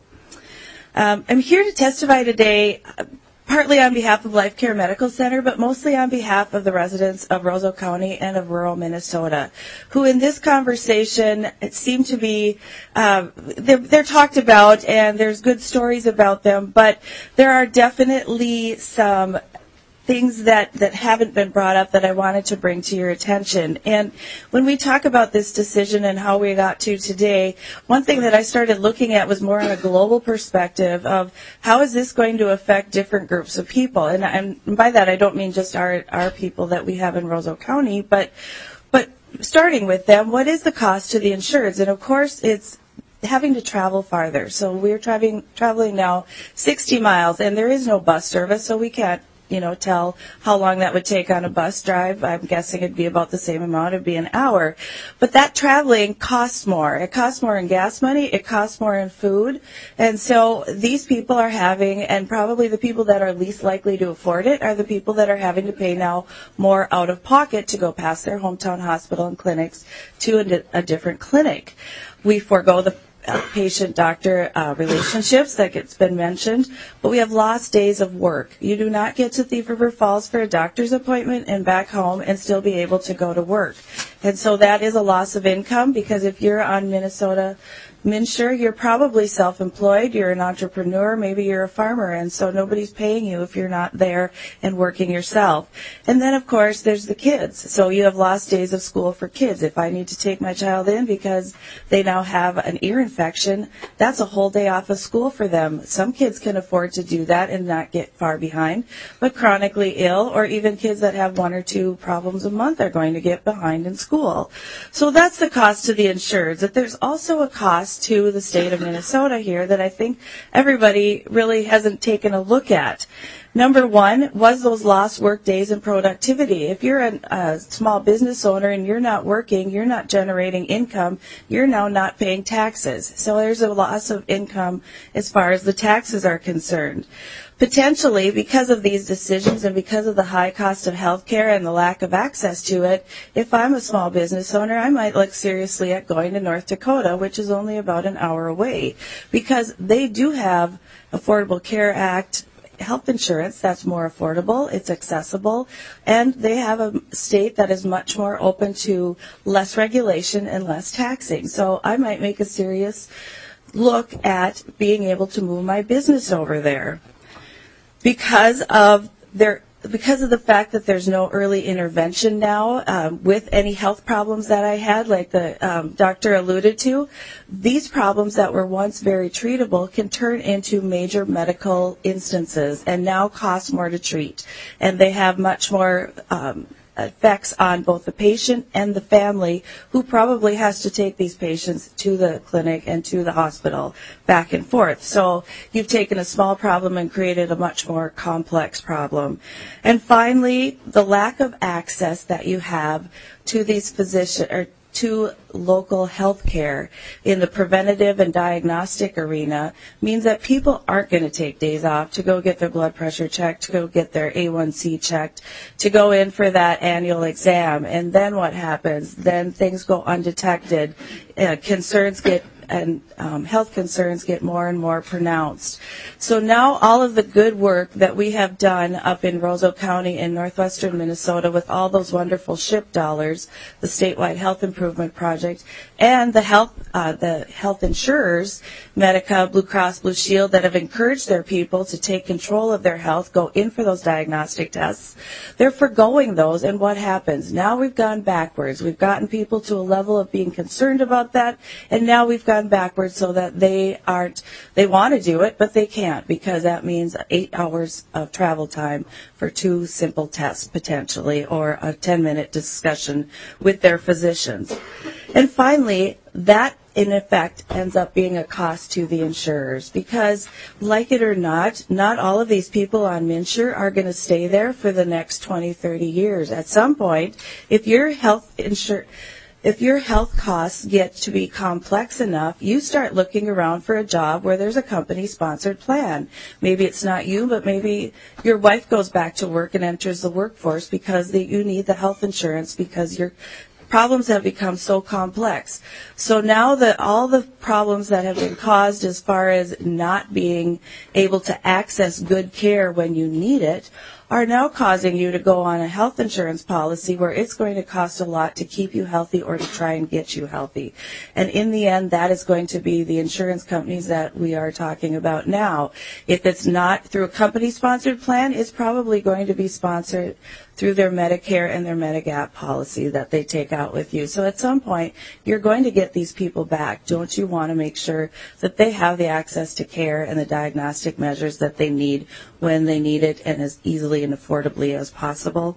I'm here to testify today partly on behalf of Life Care Medical Center, but mostly on behalf of the residents of Roseau County and of rural Minnesota, who in this conversation seem to be, they're talked about and there's good stories about them, but there are definitely some things that haven't been brought up that I wanted to bring to your attention. And when we talk about this decision and how we got to today, one thing that I started looking at was more on a global perspective of how is this going to affect different groups of people. And by that I don't mean just our people that we have in Roseau County, but starting with them, what is the cost to the insureds? And of course it's having to travel farther. So we're traveling now 60 miles, and there is no bus service, so we can't tell how long that would take on a bus drive. I'm guessing it'd be about the same amount. It'd be an hour. But that traveling costs more. It costs more in gas money. It costs more in food. And so these people are having, and probably the people that are least likely to afford it are the people that are having to pay now more out of pocket to go past their hometown hospital and clinics to a different clinic. We forego the patient-doctor relationships that it's been mentioned, but we have lost days of work. You do not get to Thief River Falls for a doctor's appointment and back home and still be able to go to work. And so that is a loss of income, because if you're on Minnesota MNsure, you're probably self-employed, you're an entrepreneur, maybe you're a farmer, and so nobody's paying you if you're not there and working yourself. And then, of course, there's the kids. So you have lost days of school for kids. If I need to take my child in because they now have an ear infection, that's a whole day off of school for them. Some kids can afford to do that and not get far behind, but chronically ill, or even kids that have 1 or 2 problems a month are going to get behind in school. So that's the cost to the insureds. That there's also a cost cost to the state of Minnesota here that I think everybody really hasn't taken a look at. Number one was those lost work days and productivity. If you're a small business owner and you're not working, you're not generating income, you're now not paying taxes. So there's a loss of income as far as the taxes are concerned. Potentially, because of these decisions and because of the high cost of health care and the lack of access to it, if I'm a small business owner, I might look seriously at going to North Dakota, which is only about an hour away, because they do have Affordable Care Act health insurance that's more affordable, it's accessible, and they have a state that is much more open to less regulation and less taxing. So I might make a serious look at being able to move my business over there. Because of the fact that there's no early intervention now with any health problems that I had, like the doctor alluded to, these problems that were once very treatable can turn into major medical instances and now cost more to treat. And they have much more effects on both the patient and the family, who probably has to take these patients to the clinic and to the hospital back and forth. So you've taken a small problem and created a much more complex problem. And finally, the lack of access that you have to these physicians or to local health care in the preventative and diagnostic arena means that people aren't going to take days off to go get their blood pressure checked, to go get their A1C checked, to go in for that annual exam. And then what happens? Then things go undetected. Health concerns get more and more pronounced. So now all of the good work that we have done up in Roseau County in northwestern Minnesota with all those wonderful SHIP dollars, the statewide health improvement project, and the health insurers, Medica, Blue Cross Blue Shield, that have encouraged their people to take control of their health, go in for those diagnostic tests, they're forgoing those, and what happens? Now we've gone backwards. We've gotten people to a level of being concerned about that, and now we've gone backwards so that they want to do it, but they can't, because that means 8 hours of travel time for 2 simple tests potentially, or a 10-minute discussion with their physicians. And finally, that in effect ends up being a cost to the insurers, because like it or not all of these people on MNsure are going to stay there for the next 20, 30 years. At some point, if your health costs get to be complex enough, you start looking around for a job where there's a company-sponsored plan. Maybe it's not you, but maybe your wife goes back to work and enters the workforce because you need the health insurance because your problems have become so complex. So now that all the problems that have been caused as far as not being able to access good care when you need it are now causing you to go on a health insurance policy where it's going to cost a lot to keep you healthy or to try and get you healthy. And in the end, that is going to be the insurance companies that we are talking about now. If it's not through a company-sponsored plan, it's probably going to be sponsored through their Medicare and their Medigap policy that they take out with you. So at some point, you're going to get these people back. Don't you want to make sure that they have the access to care and the diagnostic measures that they need when they need it, and as easily and affordably as possible?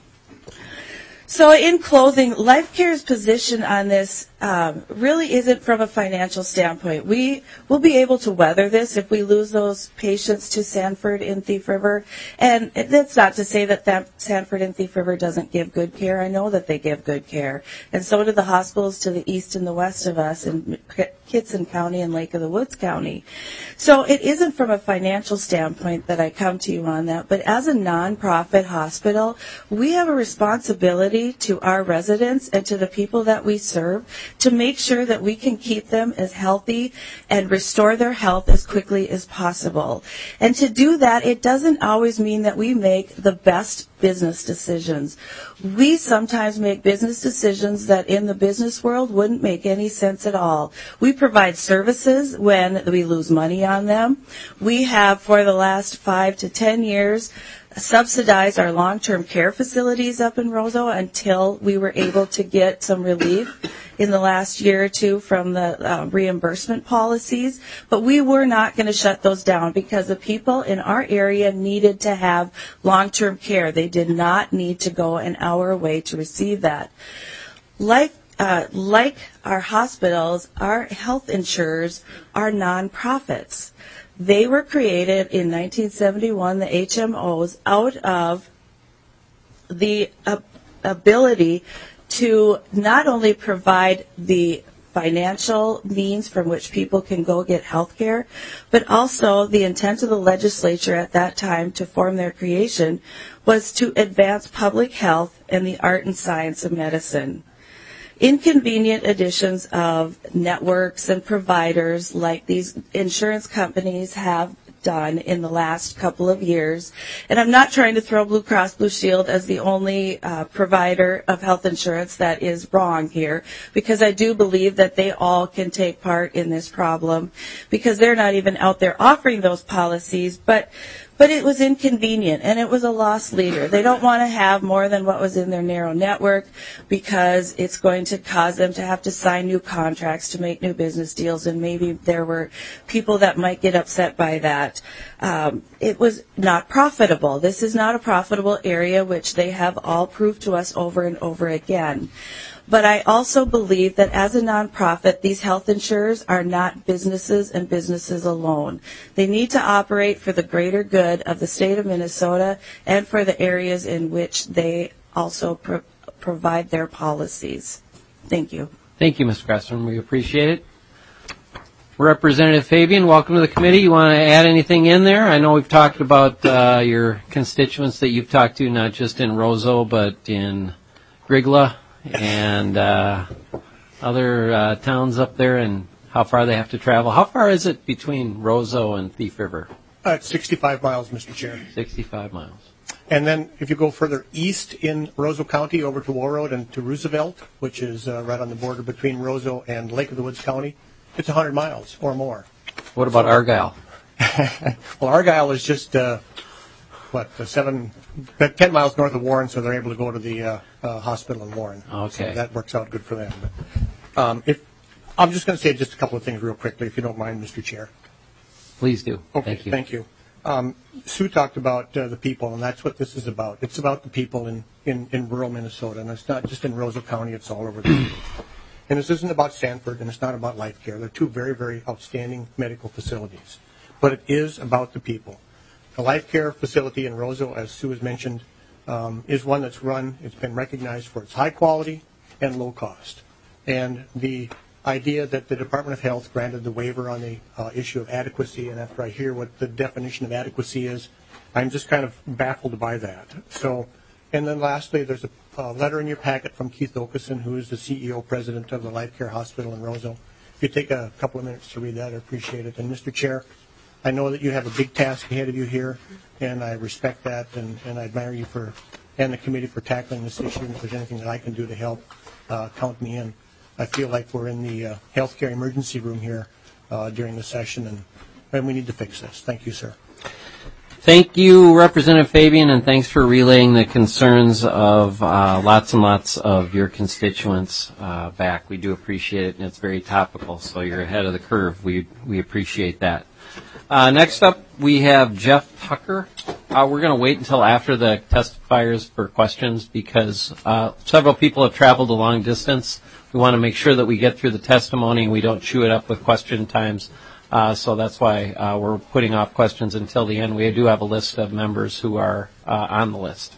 So in closing, LifeCare's position on this really isn't from a financial standpoint. We will be able to weather this if we lose those patients to Sanford in Thief River. And that's not to say that Sanford and Thief River doesn't give good care. I know that they give good care. And so do the hospitals to the east and the west of us in Kitson County and Lake of the Woods County. So it isn't from a financial standpoint that I come to you on that. But as a nonprofit hospital, we have a responsibility to our residents and to the people that we serve to make sure that we can keep them as healthy and restore their health as quickly as possible. And to do that, it doesn't always mean that we make the best business decisions. We sometimes make business decisions that in the business world wouldn't make any sense at all. We provide services when we lose money on them. We have, for the last 5 to 10 years, subsidized our long-term care facilities up in Roseau until we were able to get some relief in the last year or two from the reimbursement policies. But we were not going to shut those down because the people in our area needed to have long-term care. They did not need to go an hour away to receive that. like our hospitals, our health insurers are nonprofits. They were created in 1971, the HMOs, out of the ability to not only provide the financial means from which people can go get health care, but also the intent of the legislature at that time to form their creation was to advance public health and the art and science of medicine. Inconvenient additions of networks and providers like these insurance companies have done in the last couple of years. And I'm not trying to throw Blue Cross Blue Shield as the only provider of health insurance that is wrong here, because I do believe that they all can take part in this problem, because they're not even out there offering those policies. But it was inconvenient, and it was a loss leader. They don't want to have more than what was in their narrow network, because it's going to cause them to have to sign new contracts to make new business deals, and maybe there were people that might get upset by that. It was not profitable. This is not a profitable area, which they have all proved to us over and over again. But I also believe that as a nonprofit, these health insurers are not businesses and businesses alone. They need to operate for the greater good of the state of Minnesota and for the areas in which they also provide their policies. Thank you. Thank you, Ms. Gressman. We appreciate it. Representative Fabian, welcome to the committee. You want to add anything in there? I know we've talked about your constituents that you've talked to, not just in Roseau, but in Grigla and other towns up there, and how far they have to travel. How far is it between Roseau and Thief River? It's 65 miles, Mr. Chair. 65 miles. And then if you go further east in Roseau County over to War Road and to Roosevelt, which is right on the border between Roseau and Lake of the Woods County, it's 100 miles or more. What about Argyle? Well, Argyle is just 10 miles north of Warren, so they're able to go to the hospital in Warren. Okay. So that works out good for them. But, I'm just going to say just a couple of things real quickly, if you don't mind, Mr. Chair. Please do. Okay, Thank you. Sue talked about the people, and that's what this is about. It's about the people in rural Minnesota, and it's not just in Roseau County, it's all over the state. And this isn't about Sanford, and it's not about Life Care. They're two very, very outstanding medical facilities. But it is about the people. The Life Care facility in Roseau, as Sue has mentioned, is one that's run, it's been recognized for its high quality and low cost. And the idea that the Department of Health granted the waiver on the issue of adequacy, and after I hear what the definition of adequacy is, I'm just kind of baffled by that. So, and then lastly, there's a letter in your packet from Keith Okeson, who is the CEO, president of the Life Care Hospital in Roseau. If you take a couple of minutes to read that, I appreciate it. And Mr. Chair, I know that you have a big task ahead of you here, and I respect that, and I admire you and the committee for tackling this issue. And if there's anything that I can do to help, count me in. I feel like we're in the healthcare emergency room here during the session, and we need to fix this. Thank you, sir. Thank you, Representative Fabian, and thanks for relaying the concerns of lots and lots of your constituents back. We do appreciate it, and it's very topical, so you're ahead of the curve. We appreciate that. Next up, we have Jeff Tucker. We're going to wait until after the testifiers for questions, because several people have traveled a long distance. We want to make sure that we get through the testimony and we don't chew it up with question times. So that's why we're putting off questions until the end. We do have a list of members who are on the list.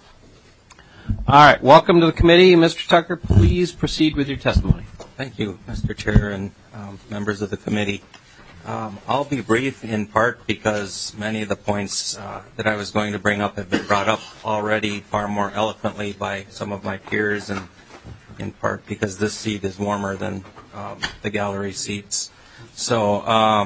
All right. Welcome to the committee. Mr. Tucker, please proceed with your testimony. Thank you, Mr. Chair and members of the committee. I'll be brief in part because many of the points that I was going to bring up have been brought up already far more eloquently by some of my peers, and in part because this seat is warmer than the gallery seats. So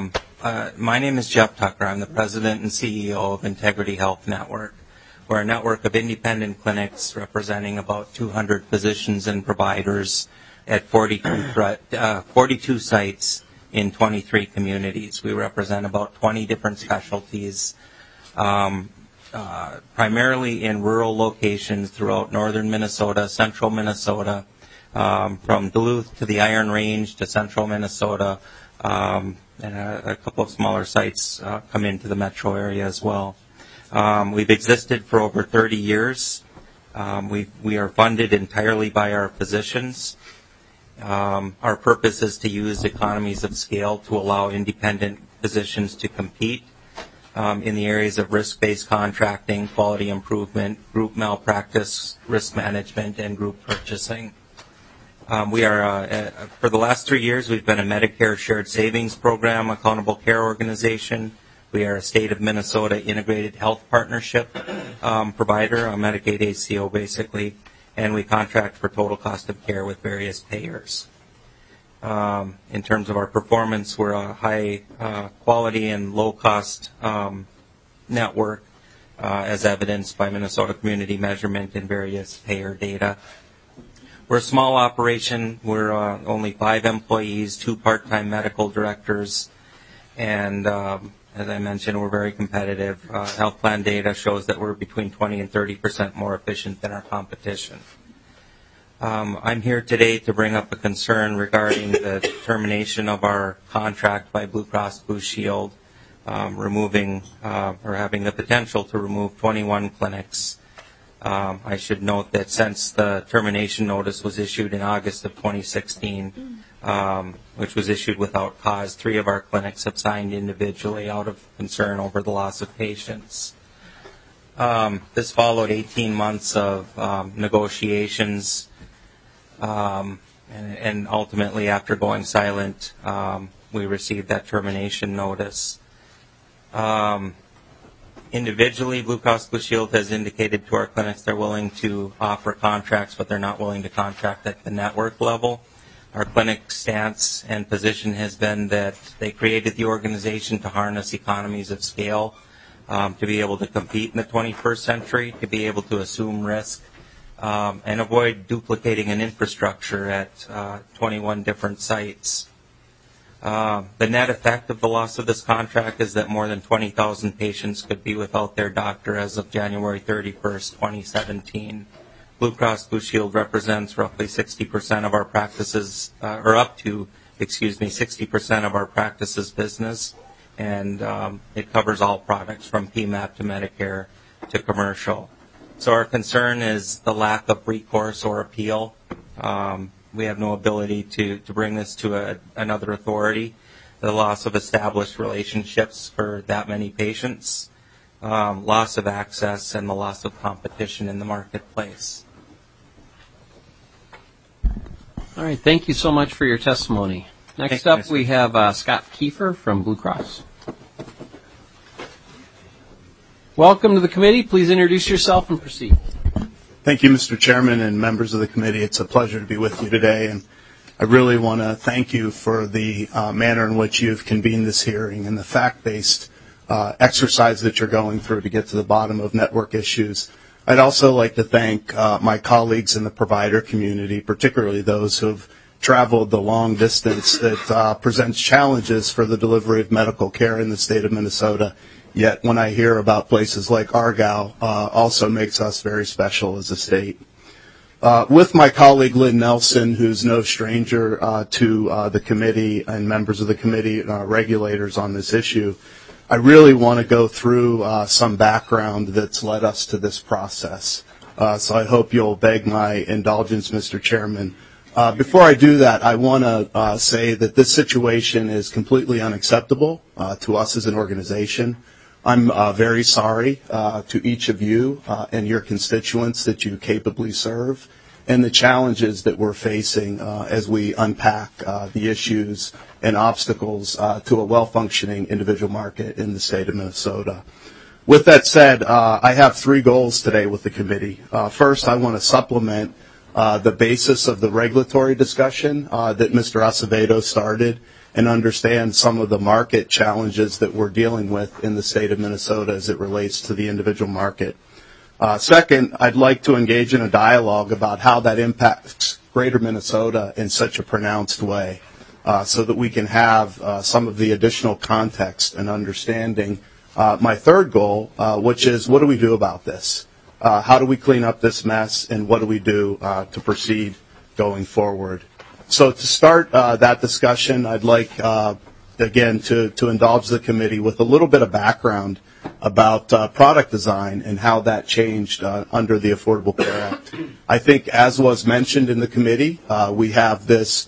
my name is Jeff Tucker. I'm the president and CEO of Integrity Health Network. We're a network of independent clinics representing about 200 physicians and providers at 42 sites in 23 communities. We represent about 20 different specialties, primarily in rural locations throughout northern Minnesota, central Minnesota, from Duluth to the Iron Range to central Minnesota, and a couple of smaller sites come into the metro area as well. We've existed for over 30 years. We are funded entirely by our physicians, Our purpose is to use economies of scale to allow independent physicians to compete in the areas of risk-based contracting, quality improvement, group malpractice, risk management, and group purchasing. We are, for the last 3 years, we've been a Medicare Shared Savings Program accountable care organization. We are a state of Minnesota integrated health partnership provider, a Medicaid ACO basically, and we contract for total cost of care with various payers. In terms of our performance, we're a high quality and low cost network, as evidenced by Minnesota Community Measurement and various payer data. We're a small operation. We're only 5 employees, 2 part-time medical directors, and as I mentioned, we're very competitive. Health plan data shows that we're between 20 and 30% more efficient than our competition. I'm here today to bring up a concern regarding the termination of our contract by Blue Cross Blue Shield, removing or having the potential to remove 21 clinics. I should note that since the termination notice was issued in August of 2016, which was issued without cause, 3 of our clinics have signed individually out of concern over the loss of patients. This followed 18 months of negotiations, and ultimately, after going silent, we received that termination notice. Individually, Blue Cross Blue Shield has indicated to our clinics they're willing to offer contracts, but they're not willing to contract at the network level. Our clinic stance and position has been that they created the organization to harness economies of scale, to be able to compete in the 21st century, to be able to assume risk, and avoid duplicating an infrastructure at 21 different sites. The net effect of the loss of this contract is that more than 20,000 patients could be without their doctor as of January 31st, 2017. Blue Cross Blue Shield represents roughly 60% of our practices, or up to, 60% of our practices business, and it covers all products from PMAP to Medicare to commercial. So our concern is the lack of recourse or appeal. We have no ability to bring this to another authority. The loss of established relationships for that many patients, loss of access, and the loss of competition in the marketplace. All right, thank you so much for your testimony. Next up, we have Scott Kiefer from Blue Cross. Welcome to the committee. Please introduce yourself and proceed. Thank you, Mr. Chairman and members of the committee. It's a pleasure to be with you today, and I really want to thank you for the manner in which you've convened this hearing and the fact-based exercise that you're going through to get to the bottom of network issues. I'd also like to thank my colleagues in the provider community, particularly those who have traveled the long distance that presents challenges for the delivery of medical care in the state of Minnesota. Yet when I hear about places like Argyle, also makes us very special as a state. With my colleague Lynn Nelson, who's no stranger to the committee and members of the committee and regulators on this issue, I really want to go through some background that's led us to this process. So I hope you'll beg my indulgence, Mr. Chairman. Before I do that, I want to say that this situation is completely unacceptable to us as an organization. I'm very sorry to each of you and your constituents that you capably serve and the challenges that we're facing as we unpack the issues and obstacles to a well-functioning individual market in the state of Minnesota. With that said, I have 3 goals today with the committee. First, I want to supplement the basis of the regulatory discussion that Mr. Acevedo started and understand some of the market challenges that we're dealing with in the state of Minnesota as it relates to the individual market. Second, I'd like to engage in a dialogue about how that impacts greater Minnesota in such a pronounced way so that we can have some of the additional context and understanding. My third goal, which is what do we do about this? How do we clean up this mess, and what do we do to proceed going forward? So to start that discussion, I'd like, again, to indulge the committee with a little bit of background about product design and how that changed under the Affordable Care Act. I think, as was mentioned in the committee, we have this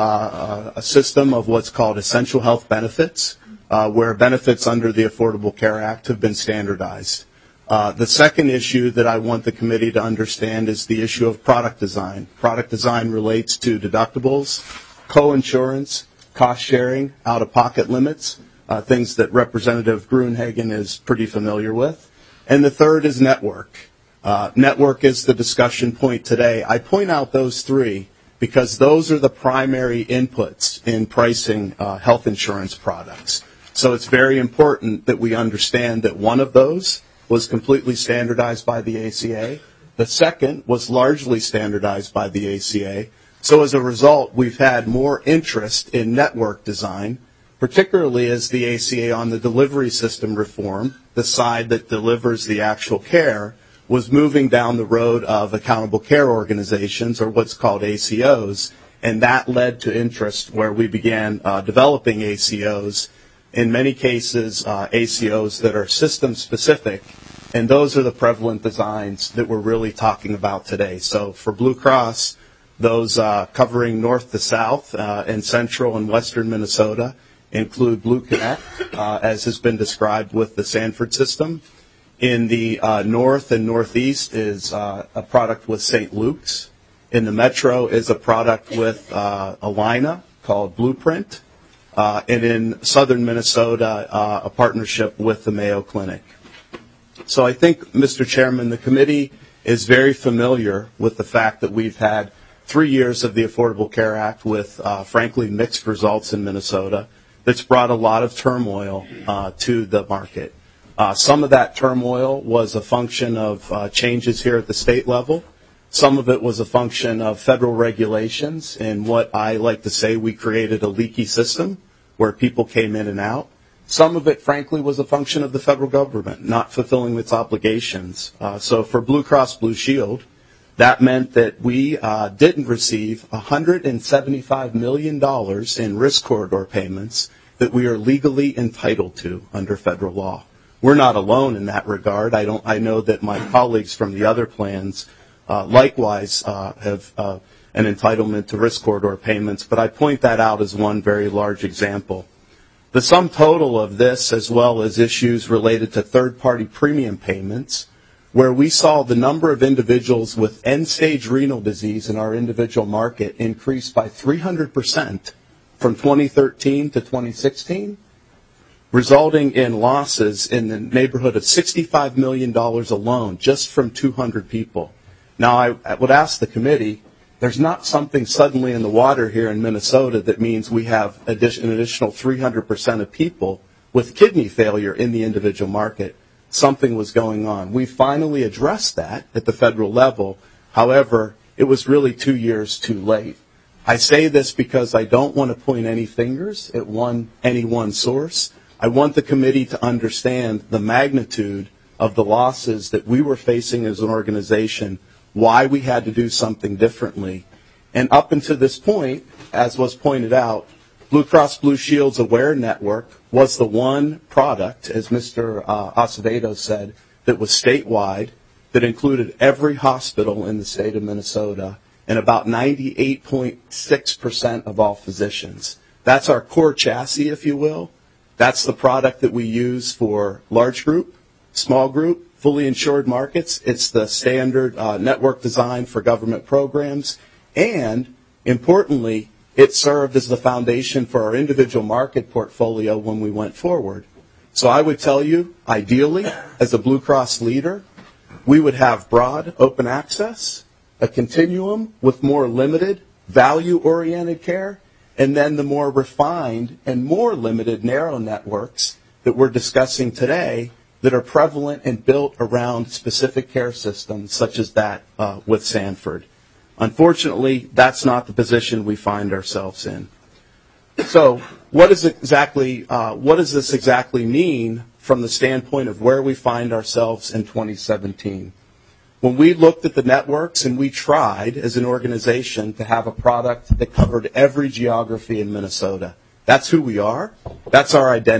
a system of what's called essential health benefits, where benefits under the Affordable Care Act have been standardized. The second issue that I want the committee to understand is the issue of product design. Product design relates to deductibles, co-insurance, cost sharing, out-of-pocket limits, things that Representative Gruenhagen is pretty familiar with. And the third is network. Network is the discussion point today. I point out those three because those are the primary inputs in pricing health insurance products. So it's very important that we understand that one of those was completely standardized by the ACA. The second was largely standardized by the ACA. So as a result, we've had more interest in network design, particularly as the ACA on the delivery system reform, the side that delivers the actual care, was moving down the road of accountable care organizations, or what's called ACOs, and that led to interest where we began developing ACOs, in many cases ACOs that are system-specific, and those are the prevalent designs that we're really talking about today. So for Blue Cross, those covering north to south and central and western Minnesota include Blue Connect, as has been described with the Sanford system. In the north and northeast is a product with St. Luke's. In the metro is a product with Allina called Blueprint. And in southern Minnesota, a partnership with the Mayo Clinic. So I think, Mr. Chairman, the committee is very familiar with the fact that we've had 3 years of the Affordable Care Act with, frankly, mixed results in Minnesota. That's brought a lot of turmoil to the market. Some of that turmoil was a function of changes here at the state level. Some of it was a function of federal regulations, and what I like to say, we created a leaky system where people came in and out. Some of it, frankly, was a function of the federal government not fulfilling its obligations. So for Blue Cross Blue Shield, that meant that we didn't receive $175 million in risk corridor payments that we are legally entitled to under federal law. We're not alone in that regard. I know that my colleagues from the other plans likewise have an entitlement to risk corridor payments, but I point that out as one very large example. The sum total of this, as well as issues related to third-party premium payments, where we saw the number of individuals with end-stage renal disease in our individual market increase by 300% from 2013 to 2016, resulting in losses in the neighborhood of $65 million alone, just from 200 people. Now, I would ask the committee, there's not something suddenly in the water here in Minnesota that means we have an additional 300% of people with kidney failure in the individual market. Something was going on. We finally addressed that at the federal level. However, it was really 2 years too late. I say this because I don't want to point any fingers at any one source. I want the committee to understand the magnitude of the losses that we were facing as an organization, why we had to do something differently. And up until this point, as was pointed out, Blue Cross Blue Shield's Aware Network was the one product, as Mr. Acevedo said, that was statewide, that included every hospital in the state of Minnesota and about 98.6% of all physicians. That's our core chassis, if you will. That's the product that we use for large group, small group, fully insured markets. It's the standard network design for government programs. And, importantly, it served as the foundation for our individual market portfolio when we went forward. So I would tell you, ideally, as a Blue Cross leader, we would have broad open access, a continuum with more limited, value-oriented care, and then the more refined and more limited narrow networks that we're discussing today that are prevalent and built around specific care systems such as that with Sanford. Unfortunately, that's not the position we find ourselves in. So what does this exactly mean from the standpoint of where we find ourselves in 2017? When we looked at the networks and we tried as an organization to have a product that covered every geography in Minnesota, that's who we are, that's our identity.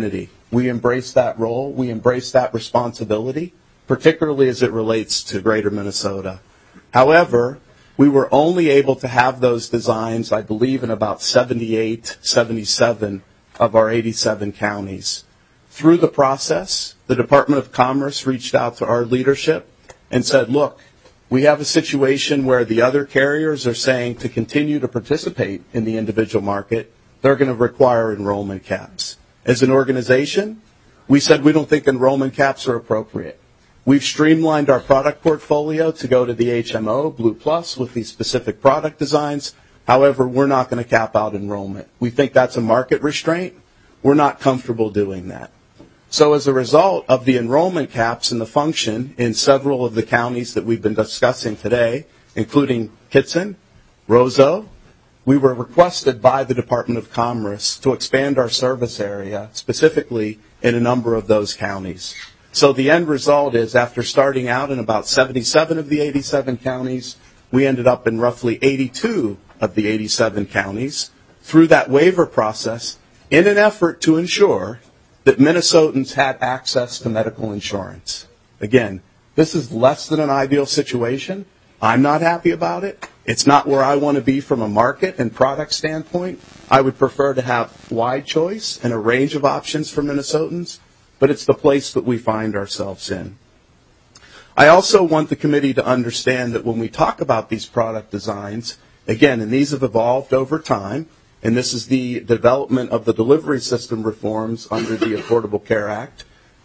We embrace that role. We embrace that responsibility, particularly as it relates to Greater Minnesota. However, we were only able to have those designs, I believe, in about 78, 77 of our 87 counties. Through the process, the Department of Commerce reached out to our leadership and said, look, we have a situation where the other carriers are saying to continue to participate in the individual market, they're going to require enrollment caps. As an organization, we said we don't think enrollment caps are appropriate. We've streamlined our product portfolio to go to the HMO, Blue Plus, with these specific product designs. However, we're not going to cap out enrollment. We think that's a market restraint. We're not comfortable doing that. So as a result of the enrollment caps and the function in several of the counties that we've been discussing today, including Kittson, Roseau, we were requested by the Department of Commerce to expand our service area, specifically in a number of those counties. So the end result is, after starting out in about 77 of the 87 counties, we ended up in roughly 82 of the 87 counties through that waiver process in an effort to ensure that Minnesotans had access to medical insurance. Again, this is less than an ideal situation. I'm not happy about it. It's not where I want to be from a market and product standpoint. I would prefer to have wide choice and a range of options for Minnesotans, but it's the place that we find ourselves in. I also want the committee to understand that when we talk about these product designs, again, and these have evolved over time, and this is the development of the delivery system reforms under the Affordable Care Act,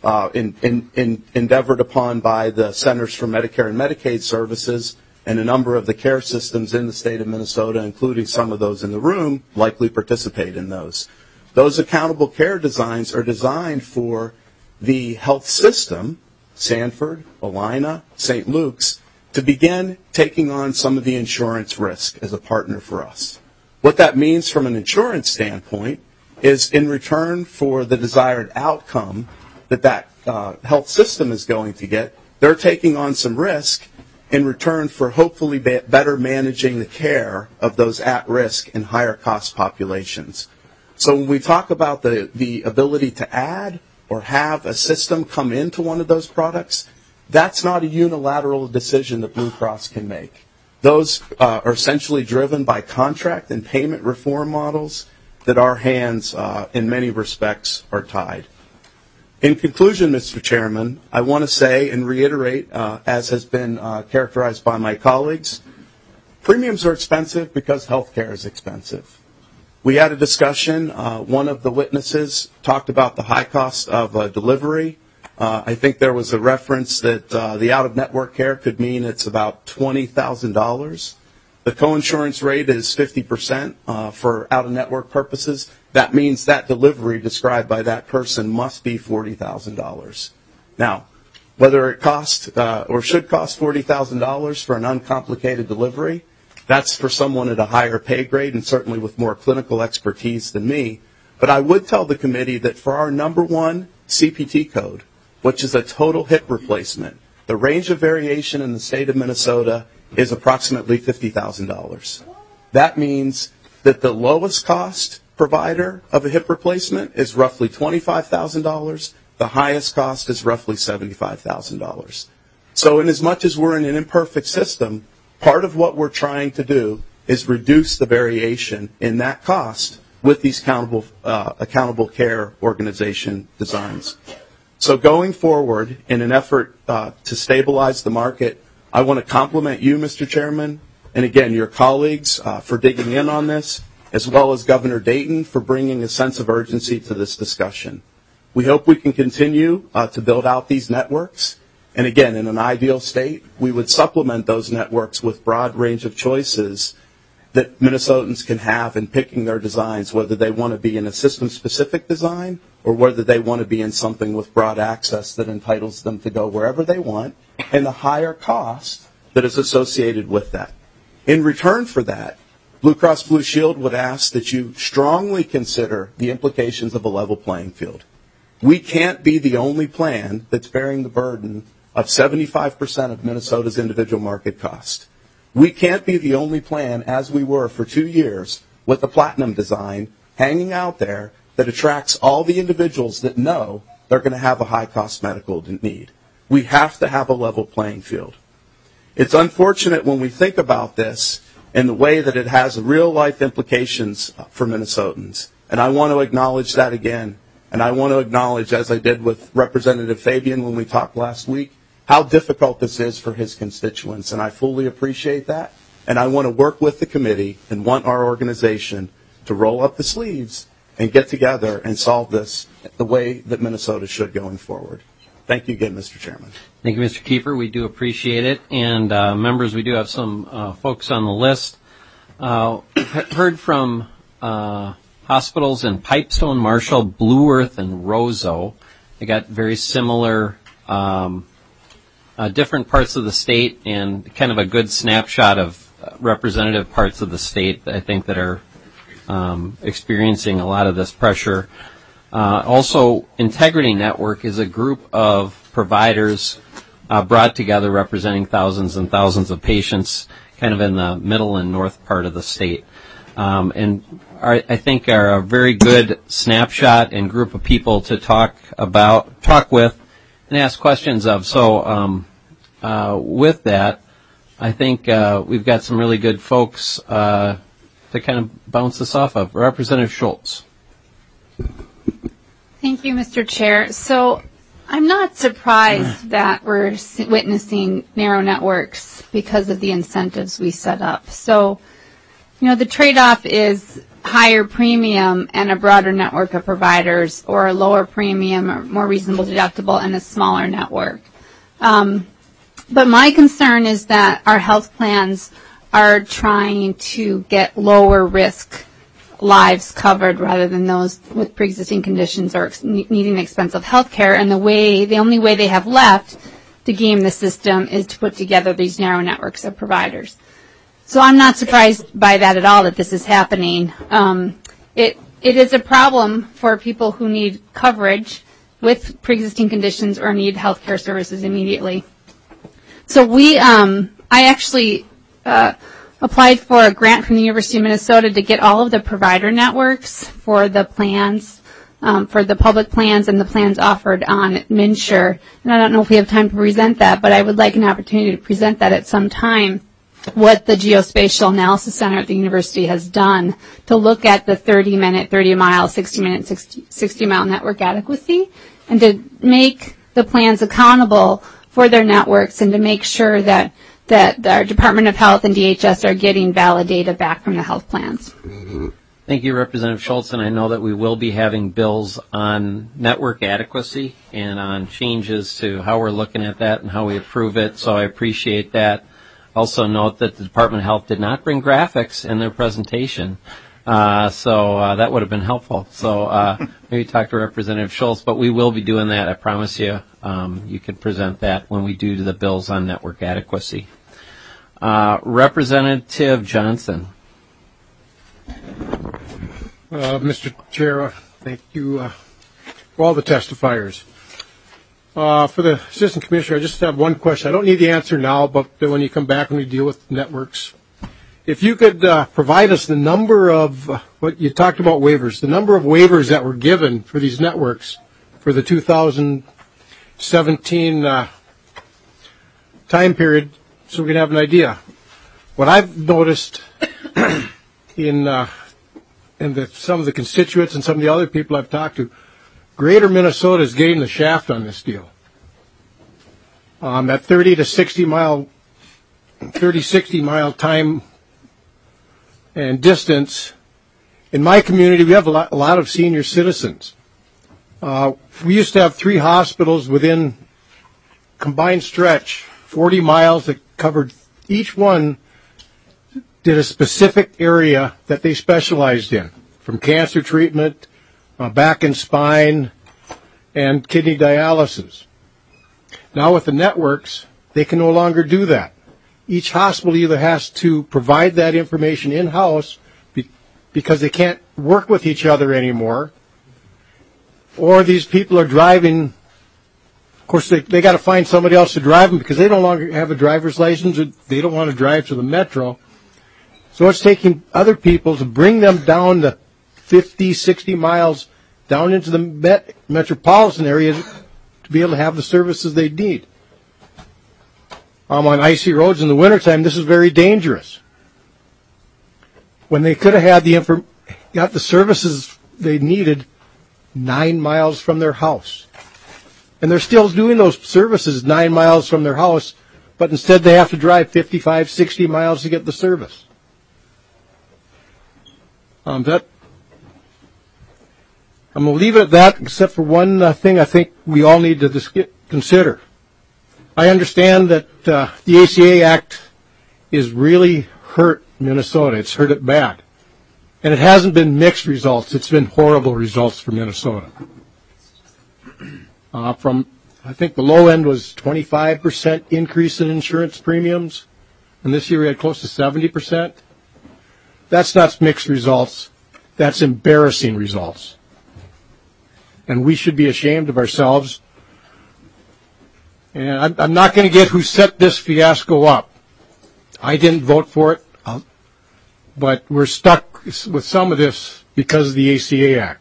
endeavored upon by the Centers for Medicare and Medicaid Services and a number of the care systems in the state of Minnesota, including some of those in the room, likely participate in those. Those accountable care designs are designed for the health system, Sanford, Alina, St. Luke's, to begin taking on some of the insurance risk as a partner for us. What that means from an insurance standpoint is, in return for the desired outcome that health system is going to get, they're taking on some risk in return for hopefully better managing the care of those at-risk and higher-cost populations. So when we talk about the ability to add or have a system come into one of those products, that's not a unilateral decision that Blue Cross can make. Those are essentially driven by contract and payment reform models that our hands, in many respects, are tied. In conclusion, Mr. Chairman, I want to say and reiterate, as has been characterized by my colleagues, premiums are expensive because health care is expensive. We had a discussion. One of the witnesses talked about the high cost of delivery. I think there was a reference that the out-of-network care could mean it's about $20,000. The coinsurance rate is 50% for out-of-network purposes. That means that delivery described by that person must be $40,000. Now, whether it costs or should cost $40,000 for an uncomplicated delivery, that's for someone at a higher pay grade and certainly with more clinical expertise than me. But I would tell the committee that for our number one CPT code, which is a total hip replacement, the range of variation in the state of Minnesota is approximately $50,000. That means that the lowest cost provider of a hip replacement is roughly $25,000. The highest cost is roughly $75,000. So in as much as we're in an imperfect system, part of what we're trying to do is reduce the variation in that cost with these accountable care organization designs. So going forward, in an effort to stabilize the market, I want to compliment you, Mr. Chairman, and again, your colleagues for digging in on this, as well as Governor Dayton for bringing a sense of urgency to this discussion. We hope we can continue to build out these networks. And again, in an ideal state, we would supplement those networks with broad range of choices that Minnesotans can have in picking their designs, whether they want to be in a system-specific design or whether they want to be in something with broad access that entitles them to go wherever they want and the higher cost that is associated with that. In return for that, Blue Cross Blue Shield would ask that you strongly consider the implications of a level playing field. We can't be the only plan that's bearing the burden of 75% of Minnesota's individual market cost. We can't be the only plan, as we were for 2 years, with the platinum design hanging out there that attracts all the individuals that know they're going to have a high-cost medical need. We have to have a level playing field. It's unfortunate when we think about this in the way that it has real-life implications for Minnesotans. And I want to acknowledge that again. And I want to acknowledge, as I did with Representative Fabian when we talked last week, how difficult this is for his constituents. And I fully appreciate that. And I want to work with the committee and want our organization to roll up the sleeves and get together and solve this the way that Minnesota should going forward. Thank you again, Mr. Chairman. Thank you, Mr. Kiefer. We do appreciate it. And members, we do have some folks on the list. Heard from hospitals in Pipestone, Marshall, Blue Earth, and Roseau. They got very similar, different parts of the state and kind of a good snapshot of representative parts of the state, I think, that are experiencing a lot of this pressure. Also, Integrity Network is a group of providers brought together representing thousands and thousands of patients kind of in the middle and north part of the state. And I think are a very good snapshot and group of people to talk with, and ask questions of. So with that, I think we've got some really good folks to kind of bounce this off of. Representative Schultz. Thank you, Mr. Chair. So I'm not surprised that we're witnessing narrow networks because of the incentives we set up. So, the trade-off is higher premium and a broader network of providers, or a lower premium or more reasonable deductible and a smaller network. But my concern is that our health plans are trying to get lower risk lives covered rather than those with pre-existing conditions or needing expensive health care. And the only way they have left to game the system is to put together these narrow networks of providers. So I'm not surprised by that at all, that this is happening. It is a problem for people who need coverage with pre-existing conditions or need health care services immediately. So I actually applied for a grant from the University of Minnesota to get all of the provider networks for the plans, for the public plans and the plans offered on MNsure. And I don't know if we have time to present that, but I would like an opportunity to present that at some time, what the Geospatial Analysis Center at the university has done to look at the 30-minute, 30-mile, 60-minute, 60-mile network adequacy, and to make the plans accountable for their networks, and to make sure that our Department of Health and DHS are getting valid data back from the health plans. Thank you, Representative Schultz, and I know that we will be having bills on network adequacy and on changes to how we're looking at that and how we approve it, so I appreciate that. Also note that the Department of Health did not bring graphics in their presentation, so that would have been helpful. So maybe talk to Representative Schultz, but we will be doing that, I promise you. You can present that when we do the bills on network adequacy. Representative Johnson. Mr. Chair, thank you for all the testifiers. For the Assistant Commissioner, I just have one question. I don't need the answer now, but when you come back when we deal with networks, if you could provide us the number of, what you talked about waivers, the number of waivers that were given for these networks for the 2017 time period, so we can have an idea. What I've noticed in some of the constituents and some of the other people I've talked to, Greater Minnesota is getting the shaft on this deal. That 60 mile time and distance. In my community, we have a lot of senior citizens. We used to have 3 hospitals within combined stretch, 40 miles that covered, each one did a specific area that they specialized in, from cancer treatment, back and spine, and kidney dialysis. Now with the networks, they can no longer do that. Each hospital either has to provide that information in-house because they can't work with each other anymore, or these people are driving. Of course, they got to find somebody else to drive them because they no longer have a driver's license, or they don't want to drive to the metro. So it's taking other people to bring them down the 50, 60 miles down into the metropolitan area to be able to have the services they need. On icy roads in the wintertime, this is very dangerous. When they could have had got the services they needed 9 miles from their house. And they're still doing those services 9 miles from their house, but instead they have to drive 55, 60 miles to get the service. I'm going to leave it at that, except for one thing I think we all need to consider. I understand that the ACA Act is really hurt Minnesota. It's hurt it bad. And it hasn't been mixed results. It's been horrible results for Minnesota. I think the low end was 25% increase in insurance premiums, and this year we had close to 70%. That's not mixed results. That's embarrassing results. And we should be ashamed of ourselves. And I'm not going to get who set this fiasco up. I didn't vote for it, but we're stuck with some of this because of the ACA Act.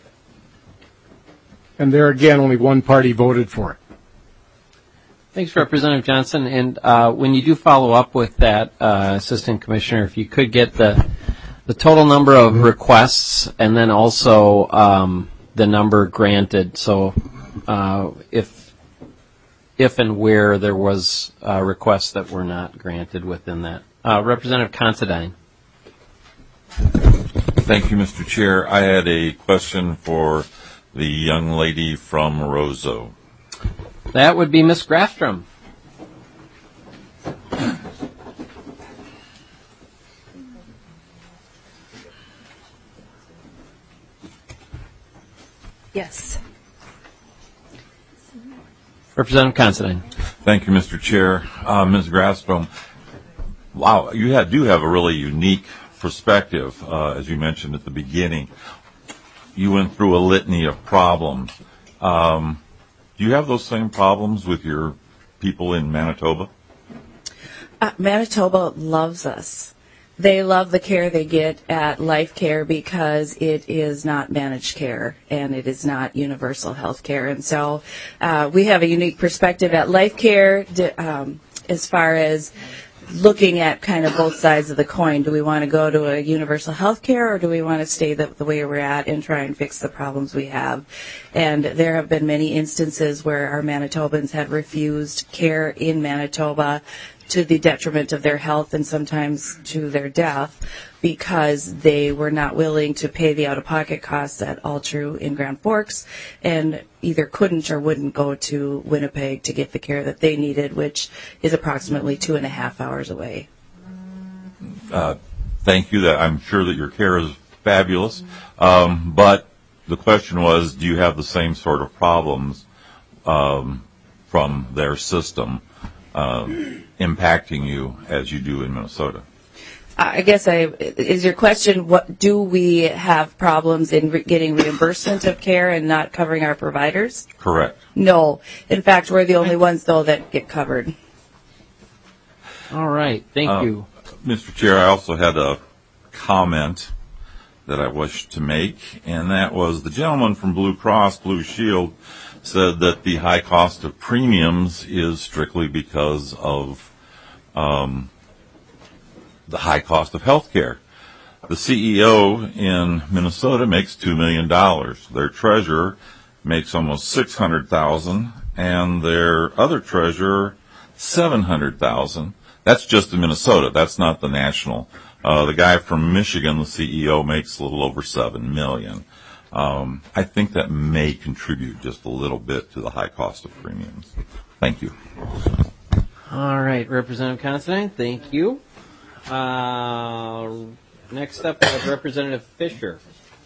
And there again, only one party voted for it. Thanks, Representative Johnson. And when you do follow up with that, Assistant Commissioner, if you could get the total number of requests and then also the number granted. So if and where there was requests that were not granted within that. Representative Considine. Thank you, Mr. Chair. I had a question for the young lady from Roseau. That would be Ms. Grafstrom. Yes. Representative Considine. Thank you, Mr. Chair. Ms. Grafstrom, wow, you do have a really unique perspective, as you mentioned at the beginning. You went through a litany of problems. Do you have those same problems with your people in Manitoba? Manitoba loves us. They love the care they get at Life Care because it is not managed care and it is not universal health care. And so we have a unique perspective at Life Care as far as looking at kind of both sides of the coin. Do we want to go to a universal health care or do we want to stay the way we're at and try and fix the problems we have? And there have been many instances where our Manitobans have refused care in Manitoba to the detriment of their health and sometimes to their death because they were not willing to pay the out-of-pocket costs at Altru in Grand Forks and either couldn't or wouldn't go to Winnipeg to get the care that they needed, which is approximately 2.5 hours away. Thank you. I'm sure that your care is fabulous. But the question was, do you have the same sort of problems from their system impacting you as you do in Minnesota? I guess is your question, what do we have problems in getting reimbursement of care and not covering our providers? Correct. No. In fact, we're the only ones, though, that get covered. All right. Thank you. Mr. Chair, I also had a comment that I wished to make, and that was the gentleman from Blue Cross Blue Shield said that the high cost of premiums is strictly because of the high cost of health care. The CEO in Minnesota makes $2 million. Their treasurer makes almost $600,000, and their other treasurer $700,000. That's just in Minnesota. That's not the national. The guy from Michigan, the CEO, makes a little over $7 million. I think that may contribute just a little bit to the high cost of premiums. Thank you. All right, Representative Considine, thank you. Next up, we have Representative Fisher.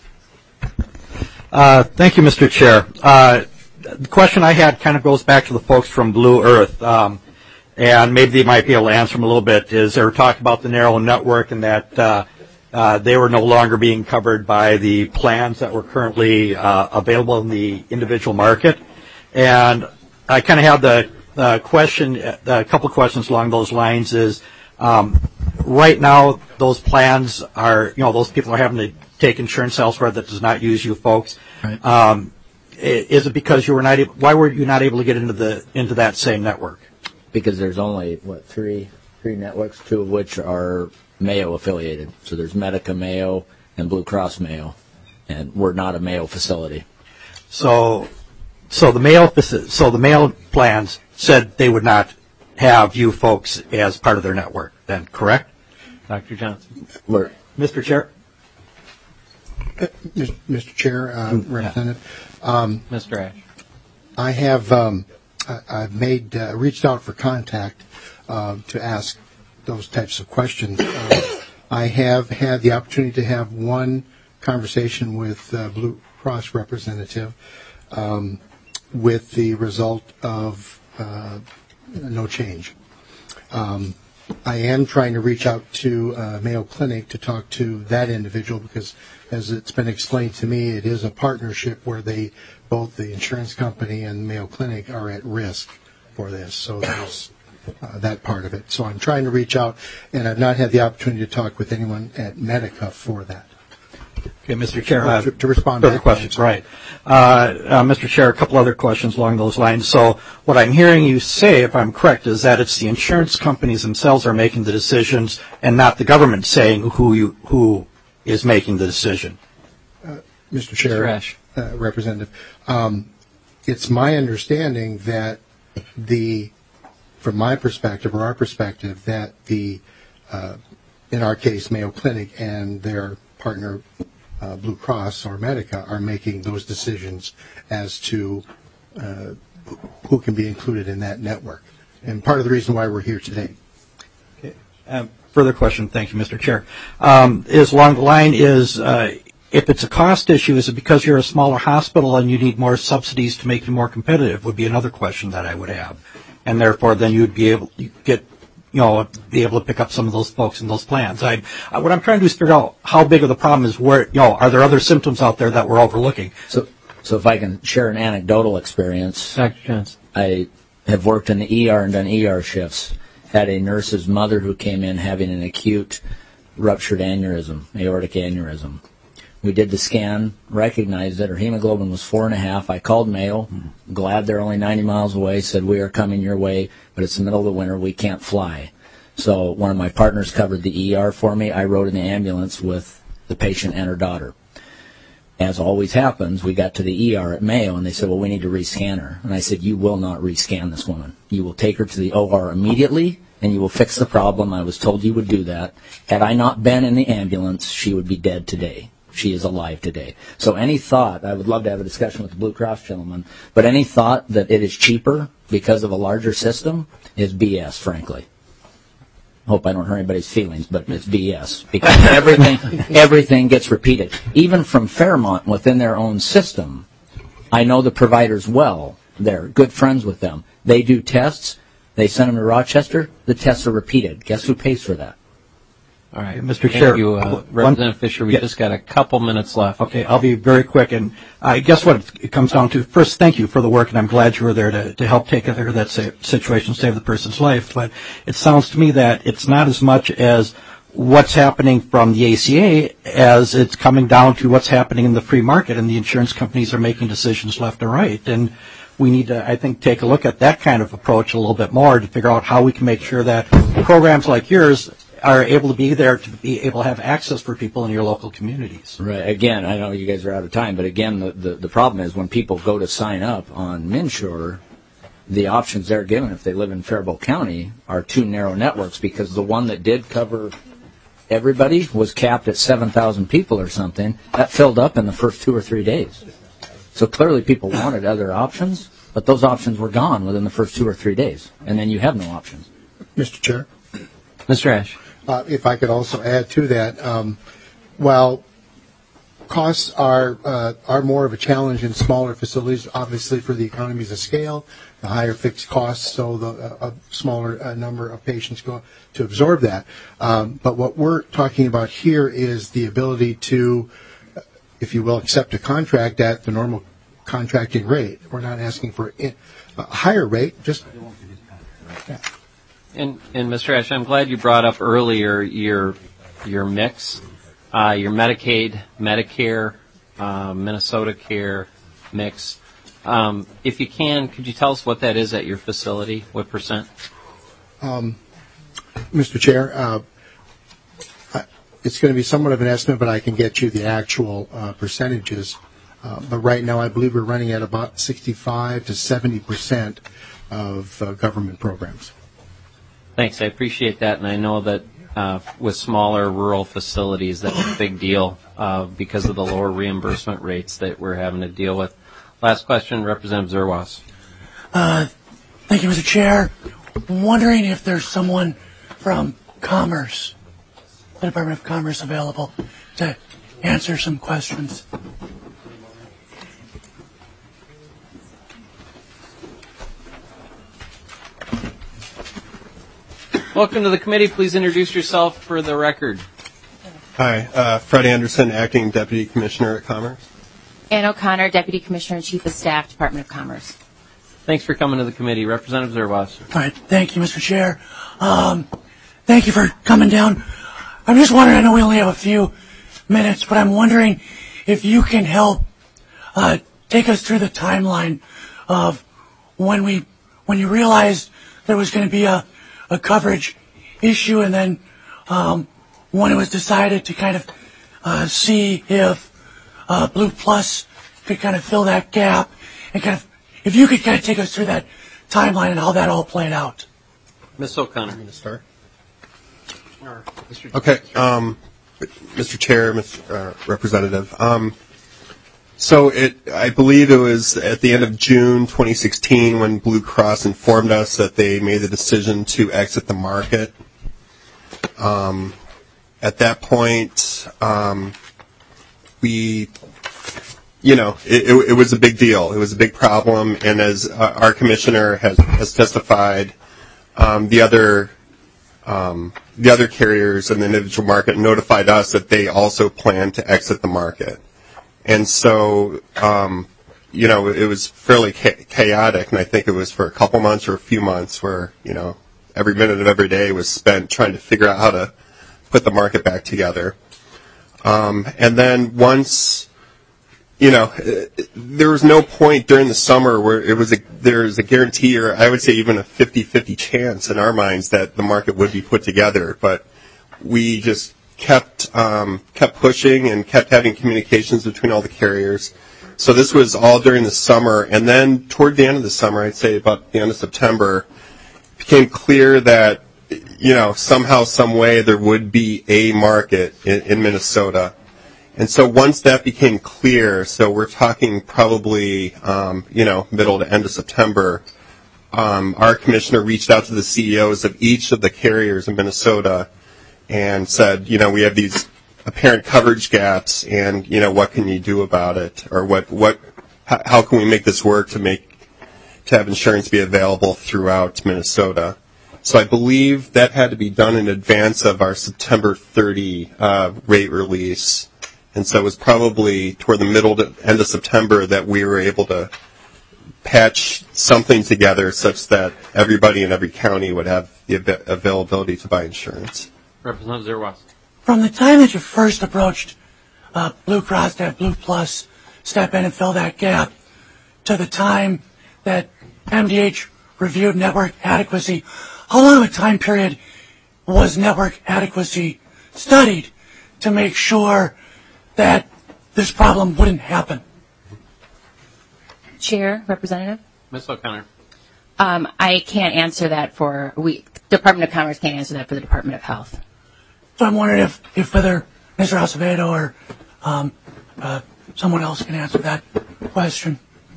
Thank you, Mr. Chair. The question I had kind of goes back to the folks from Blue Earth, and maybe they might be able to answer them a little bit. Is they were talking about the narrow network and that they were no longer being covered by the plans that were currently available in the individual market. And I kind of have the question, a couple of questions along those lines is, right now those plans are, those people are having take insurance elsewhere that does not use you folks. Right. Is it because you were not able, why were you not able to get into that same network? Because there's only, three networks, two of which are Mayo affiliated. So there's Medica Mayo and Blue Cross Mayo, and we're not a Mayo facility. So the Mayo plans said they would not have you folks as part of their network, then, correct? Dr. Johnson. Mr. Chair? Mr. Chair, Representative. Mr. Ash. I have I've reached out for contact to ask those types of questions. I have had the opportunity to have one conversation with Blue Cross representative with the result of no change. I am trying to reach out to Mayo Clinic to talk to that individual because, as it's been explained to me, it is a partnership where both the insurance company and Mayo Clinic are at risk for this. So there's that part of it. So I'm trying to reach out, and I've not had the opportunity to talk with anyone at Medica for that. Okay, Mr. Chair. To respond to to the questions, right. Mr. Chair, a couple other questions along those lines. So what I'm hearing you say, if I'm correct, is that it's the insurance companies themselves are making the decisions and not the government saying who is making the decision. Mr. Chair, Representative, it's my understanding that from my perspective or our perspective, that in our case, Mayo Clinic and their partner Blue Cross or Medica are making those decisions as to who can be included in that network. And part of the reason why we're here today. Okay. Further question, thank you, Mr. Chair. Is along the line is if it's a cost issue, is it because you're a smaller hospital and you need more subsidies to make you more competitive? Would be another question that I would have, and therefore then you'd be able to be able to pick up some of those folks in those plans. What I'm trying to do is figure out how big of the problem is. Where are there other symptoms out there that we're overlooking? So if I can share an anecdotal experience, Dr. Johnson. I have worked in the ER and done ER shifts. Had a nurse's mother who came in having an acute ruptured aneurysm, aortic aneurysm. We did the scan, recognized that her hemoglobin was 4.5. I called Mayo, glad they're only 90 miles away, said we are coming your way, but it's the middle of the winter, we can't fly. So one of my partners covered the ER for me. I rode in the ambulance with the patient and her daughter. As always happens, we got to the ER at Mayo, and they said, well, we need to rescan her. And I said, you will not rescan this woman. You will take her to the OR immediately, and you will fix the problem. I was told you would do that. Had I not been in the ambulance, she would be dead today. She is alive today. So any thought, I would love to have a discussion with the Blue Cross gentleman, but any thought that it is cheaper because of a larger system is BS, frankly. Hope I don't hurt anybody's feelings, but it's BS because everything gets repeated. Even from Fairmont within their own system, I know the providers well. They're good friends with them. They do tests. They send them to Rochester. The tests are repeated. Guess who pays for that? All right, Mr. Chair. Thank you, Representative Fisher. We just got a couple minutes left. Okay, I'll be very quick. And I guess what it comes down to, first, thank you for the work, and I'm glad you were there to help take care of that situation, save the person's life. But it sounds to me that it's not as much as what's happening from the ACA as it's coming down to what's happening in the free market, and the insurance companies are making decisions left and right. And we need to, I think, take a look at that kind of approach a little bit more to figure out how we can make sure that programs like yours are able to be there to be able to have access for people in your local communities. Right. Again, I know you guys are out of time, but again, the problem is when people go to sign up on MNsure, the options they're given if they live in Faribault County are two narrow networks because the one that did cover everybody was capped at 7,000 people or something. That filled up in the first 2 or 3 days. So clearly people wanted other options, but those options were gone within the first 2 or 3 days, and then you have no options. Mr. Chair? Mr. Ash. If I could also add to that, while costs are more of a challenge in smaller facilities, obviously for the economies of scale, the higher fixed costs, so a smaller number of patients go to absorb that. But what we're talking about here is the ability to, if you will, accept a contract at the normal contracting rate. We're not asking for a higher rate, just... And Mr. Ash, I'm glad you brought up earlier your mix your Medicaid, Medicare, Minnesota Care mix. If you can, could you tell us what that is at your facility? What percent? Mr. Chair, it's going to be somewhat of an estimate, but I can get you the actual percentages. But right now, I believe we're running at about 65 to 70% of government programs. Thanks, I appreciate that, and I know that with smaller rural facilities, that's a big deal because of the lower reimbursement rates that we're having to deal with. Last question, Representative Zerwas. Thank you, Mr. Chair. I'm wondering if there's someone from Commerce, the Department of Commerce, available to answer some questions. Welcome to the committee. Please introduce yourself for the record. Hi, Fred Anderson, Acting Deputy Commissioner at Commerce. Ann O'Connor, Deputy Commissioner and Chief of Staff, Department of Commerce. Thanks for coming to the committee. Representative Zerwas. All right, thank you, Mr. Chair. Thank you for coming down. I'm just wondering, I know we only have a few minutes, but I'm wondering if you can help take us through the timeline of when you realized there was going to be a coverage issue, and then when it was decided to kind of see if Blue Plus could kind of fill that gap, and kind of if you could kind of take us through that timeline and how that all played out. Ms. O'Connor. Okay, Mr. Chair, Mr. Representative. So I believe it was at the end of June 2016 when Blue Cross informed us that they made the decision to exit the market. At that point, it was a big deal. It was a big problem, and as our commissioner has testified, the other carriers in the individual market notified us that they also planned to exit the market. And so, it was fairly chaotic, and I think it was for a couple months or a few months where, every minute of every day was spent trying to figure out how to put the market back together. And then once, there was no point during the summer where there was a guarantee, or I would say even a 50-50 chance in our minds that the market would be put together. But we just kept pushing and kept having communications between all the carriers. So this was all during the summer, and then toward the end of the summer, I'd say about the end of September, it became clear that somehow, some way, there would be a market in Minnesota. And so once that became clear, so we're talking probably middle to end of September, our commissioner reached out to the CEOs of each of the carriers in Minnesota and said, we have these apparent coverage gaps, and what can you do about it, or how can we make this work to have insurance be available throughout Minnesota? So I believe that had to be done in advance of our September 30 rate release, and so it was probably toward the middle to end of September that we were able to patch something together such that everybody in every county would have the availability to buy insurance. Representative Zerwas. From the time that you first approached Blue Cross to have Blue Plus step in and fill that gap to the time that MDH reviewed network adequacy, how long of a time period was network adequacy studied to make sure that this problem wouldn't happen? Chair, Representative? Ms. O'Connor. I can't answer that Department of Commerce can't answer that for the Department of Health. So I'm wondering if whether Mr. Acevedo or someone else can answer that question.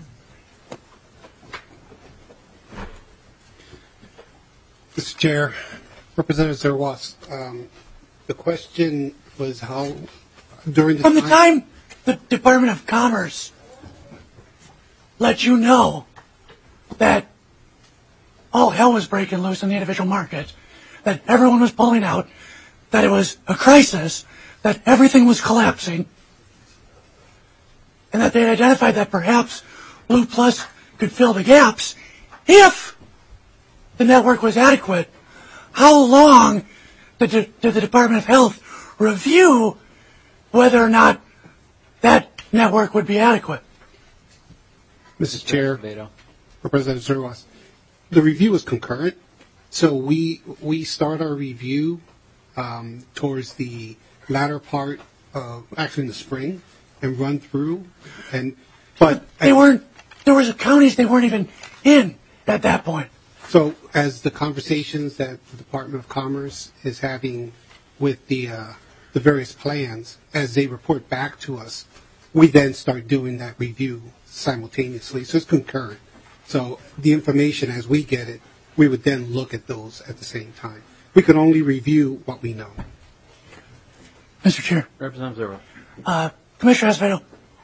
Mr. Chair, Representative Zerwas, the question was how during the time the Department of Commerce let you know that all hell was breaking loose in the individual market, that everyone was pulling out, that it was a crisis, that everything was collapsing, and that they identified that perhaps Blue Plus could fill the gaps if the network was adequate. How long did the Department of Health review whether or not that network would be adequate. Mr. Chair, Representative Zerwas, the review is concurrent, so we start our review towards the latter part of, actually in the spring, and run through, but they weren't. There was counties they weren't even in at that point. So as the conversations that the Department of Commerce is having with the various plans, as they report back to us, we then start doing that review simultaneously. So it's concurrent. So the information as we get it, we would then look at those at the same time. We can only review what we know. Mr. Chair. Representative Zerwas. Commissioner Acevedo,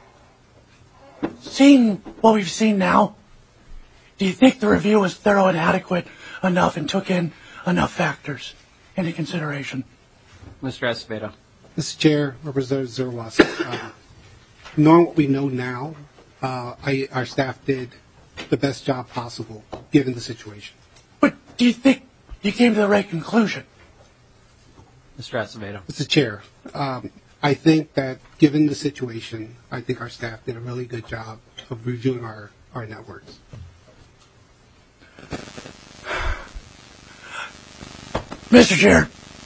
seeing what we've seen now, do you think the review was thorough and adequate enough and took in enough factors into consideration? Mr. Acevedo. Mr. Chair, Representative Zerwas, knowing what we know now, our staff did the best job possible given the situation. But do you think you came to the right conclusion? Mr. Acevedo. Mr. Chair, I think that given the situation, I think our staff did a really good job of reviewing our networks. Mr. Chair,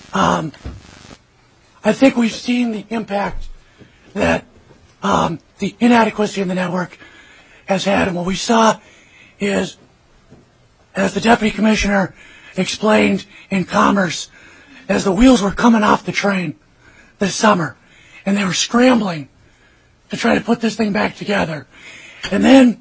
I think we've seen the impact that the inadequacy in the network has had. And what we saw is, as the Deputy Commissioner explained in Commerce, as the wheels were coming off the train this summer, and they were scrambling to try to put this thing back together. And then,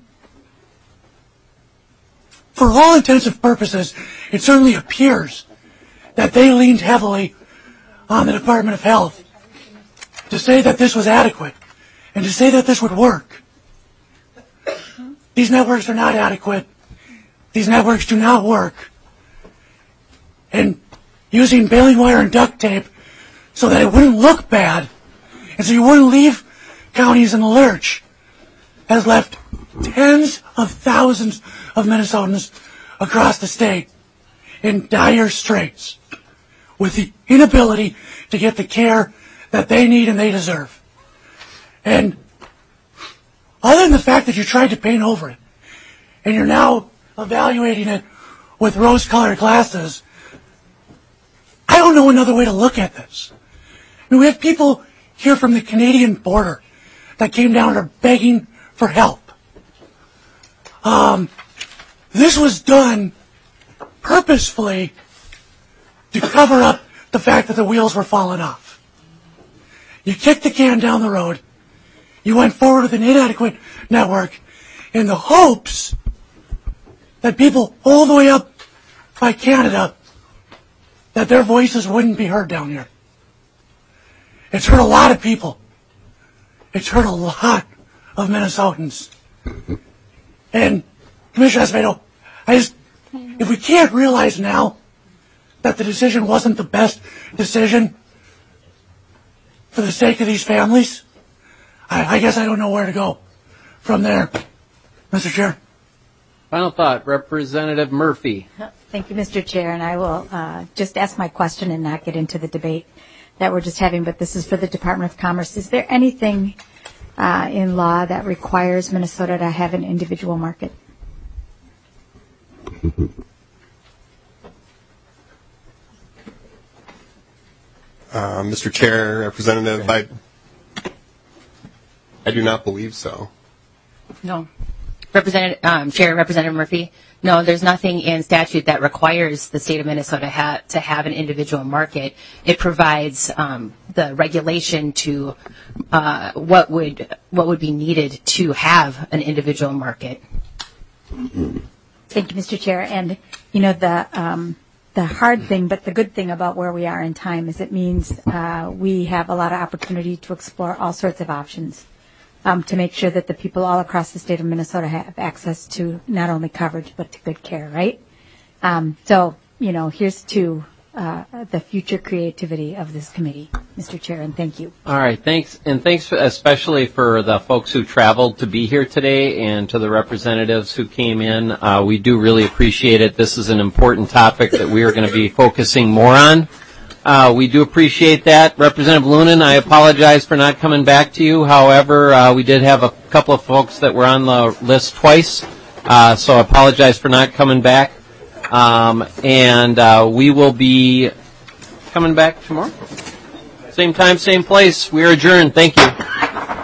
for all intents and purposes, it certainly appears that they leaned heavily on the Department of Health to say that this was adequate and to say that this would work. These networks are not adequate. These networks do not work. And using baling wire and duct tape so that it wouldn't look bad and so you wouldn't leave counties in the lurch has left tens of thousands of Minnesotans across the state in dire straits with the inability to get the care that they need and they deserve. And other than the fact that you tried to paint over it and you're now evaluating it with rose-colored glasses, I don't know another way to look at this. I mean, we have people here from the Canadian border that came down and are begging for help. This was done purposefully to cover up the fact that the wheels were falling off. You kicked the can down the road. You went forward with an inadequate network in the hopes that people all the way up by Canada, that their voices wouldn't be heard down here. It's hurt a lot of people. It's hurt a lot of Minnesotans. And Commissioner Acevedo, if we can't realize now that the decision wasn't the best decision for the sake of these families, I guess I don't know where to go from there. Mr. Chair. Final thought, Representative Murphy. Thank you, Mr. Chair, and I will just ask my question and not get into the debate that we're just having, but this is for the Department of Commerce. Is there anything in law that requires Minnesota to have an individual market? Mr. Chair, Representative, I do not believe so. No. Chair, Representative Murphy, no, there's nothing in statute that requires the state of Minnesota to have an individual market. It provides the regulation to what would be needed to have an individual market. Thank you, Mr. Chair. And, you know, the hard thing, but the good thing about where we are in time is it means we have a lot of opportunity to explore all sorts of options to make sure that the people all across the state of Minnesota have access to not only coverage but to good care, right? So, you know, here's to the future creativity of this committee, Mr. Chair, and thank you. All right, thanks. And thanks especially for the folks who traveled to be here today and to the representatives who came in. We do really appreciate it. This is an important topic that we are going to be focusing more on We do appreciate that. Representative Lunan, I apologize for not coming back to you. However, we did have a couple of folks that were on the list twice, so I apologize for not coming back. And we will be coming back tomorrow. Same time, same place. We are adjourned. Thank you.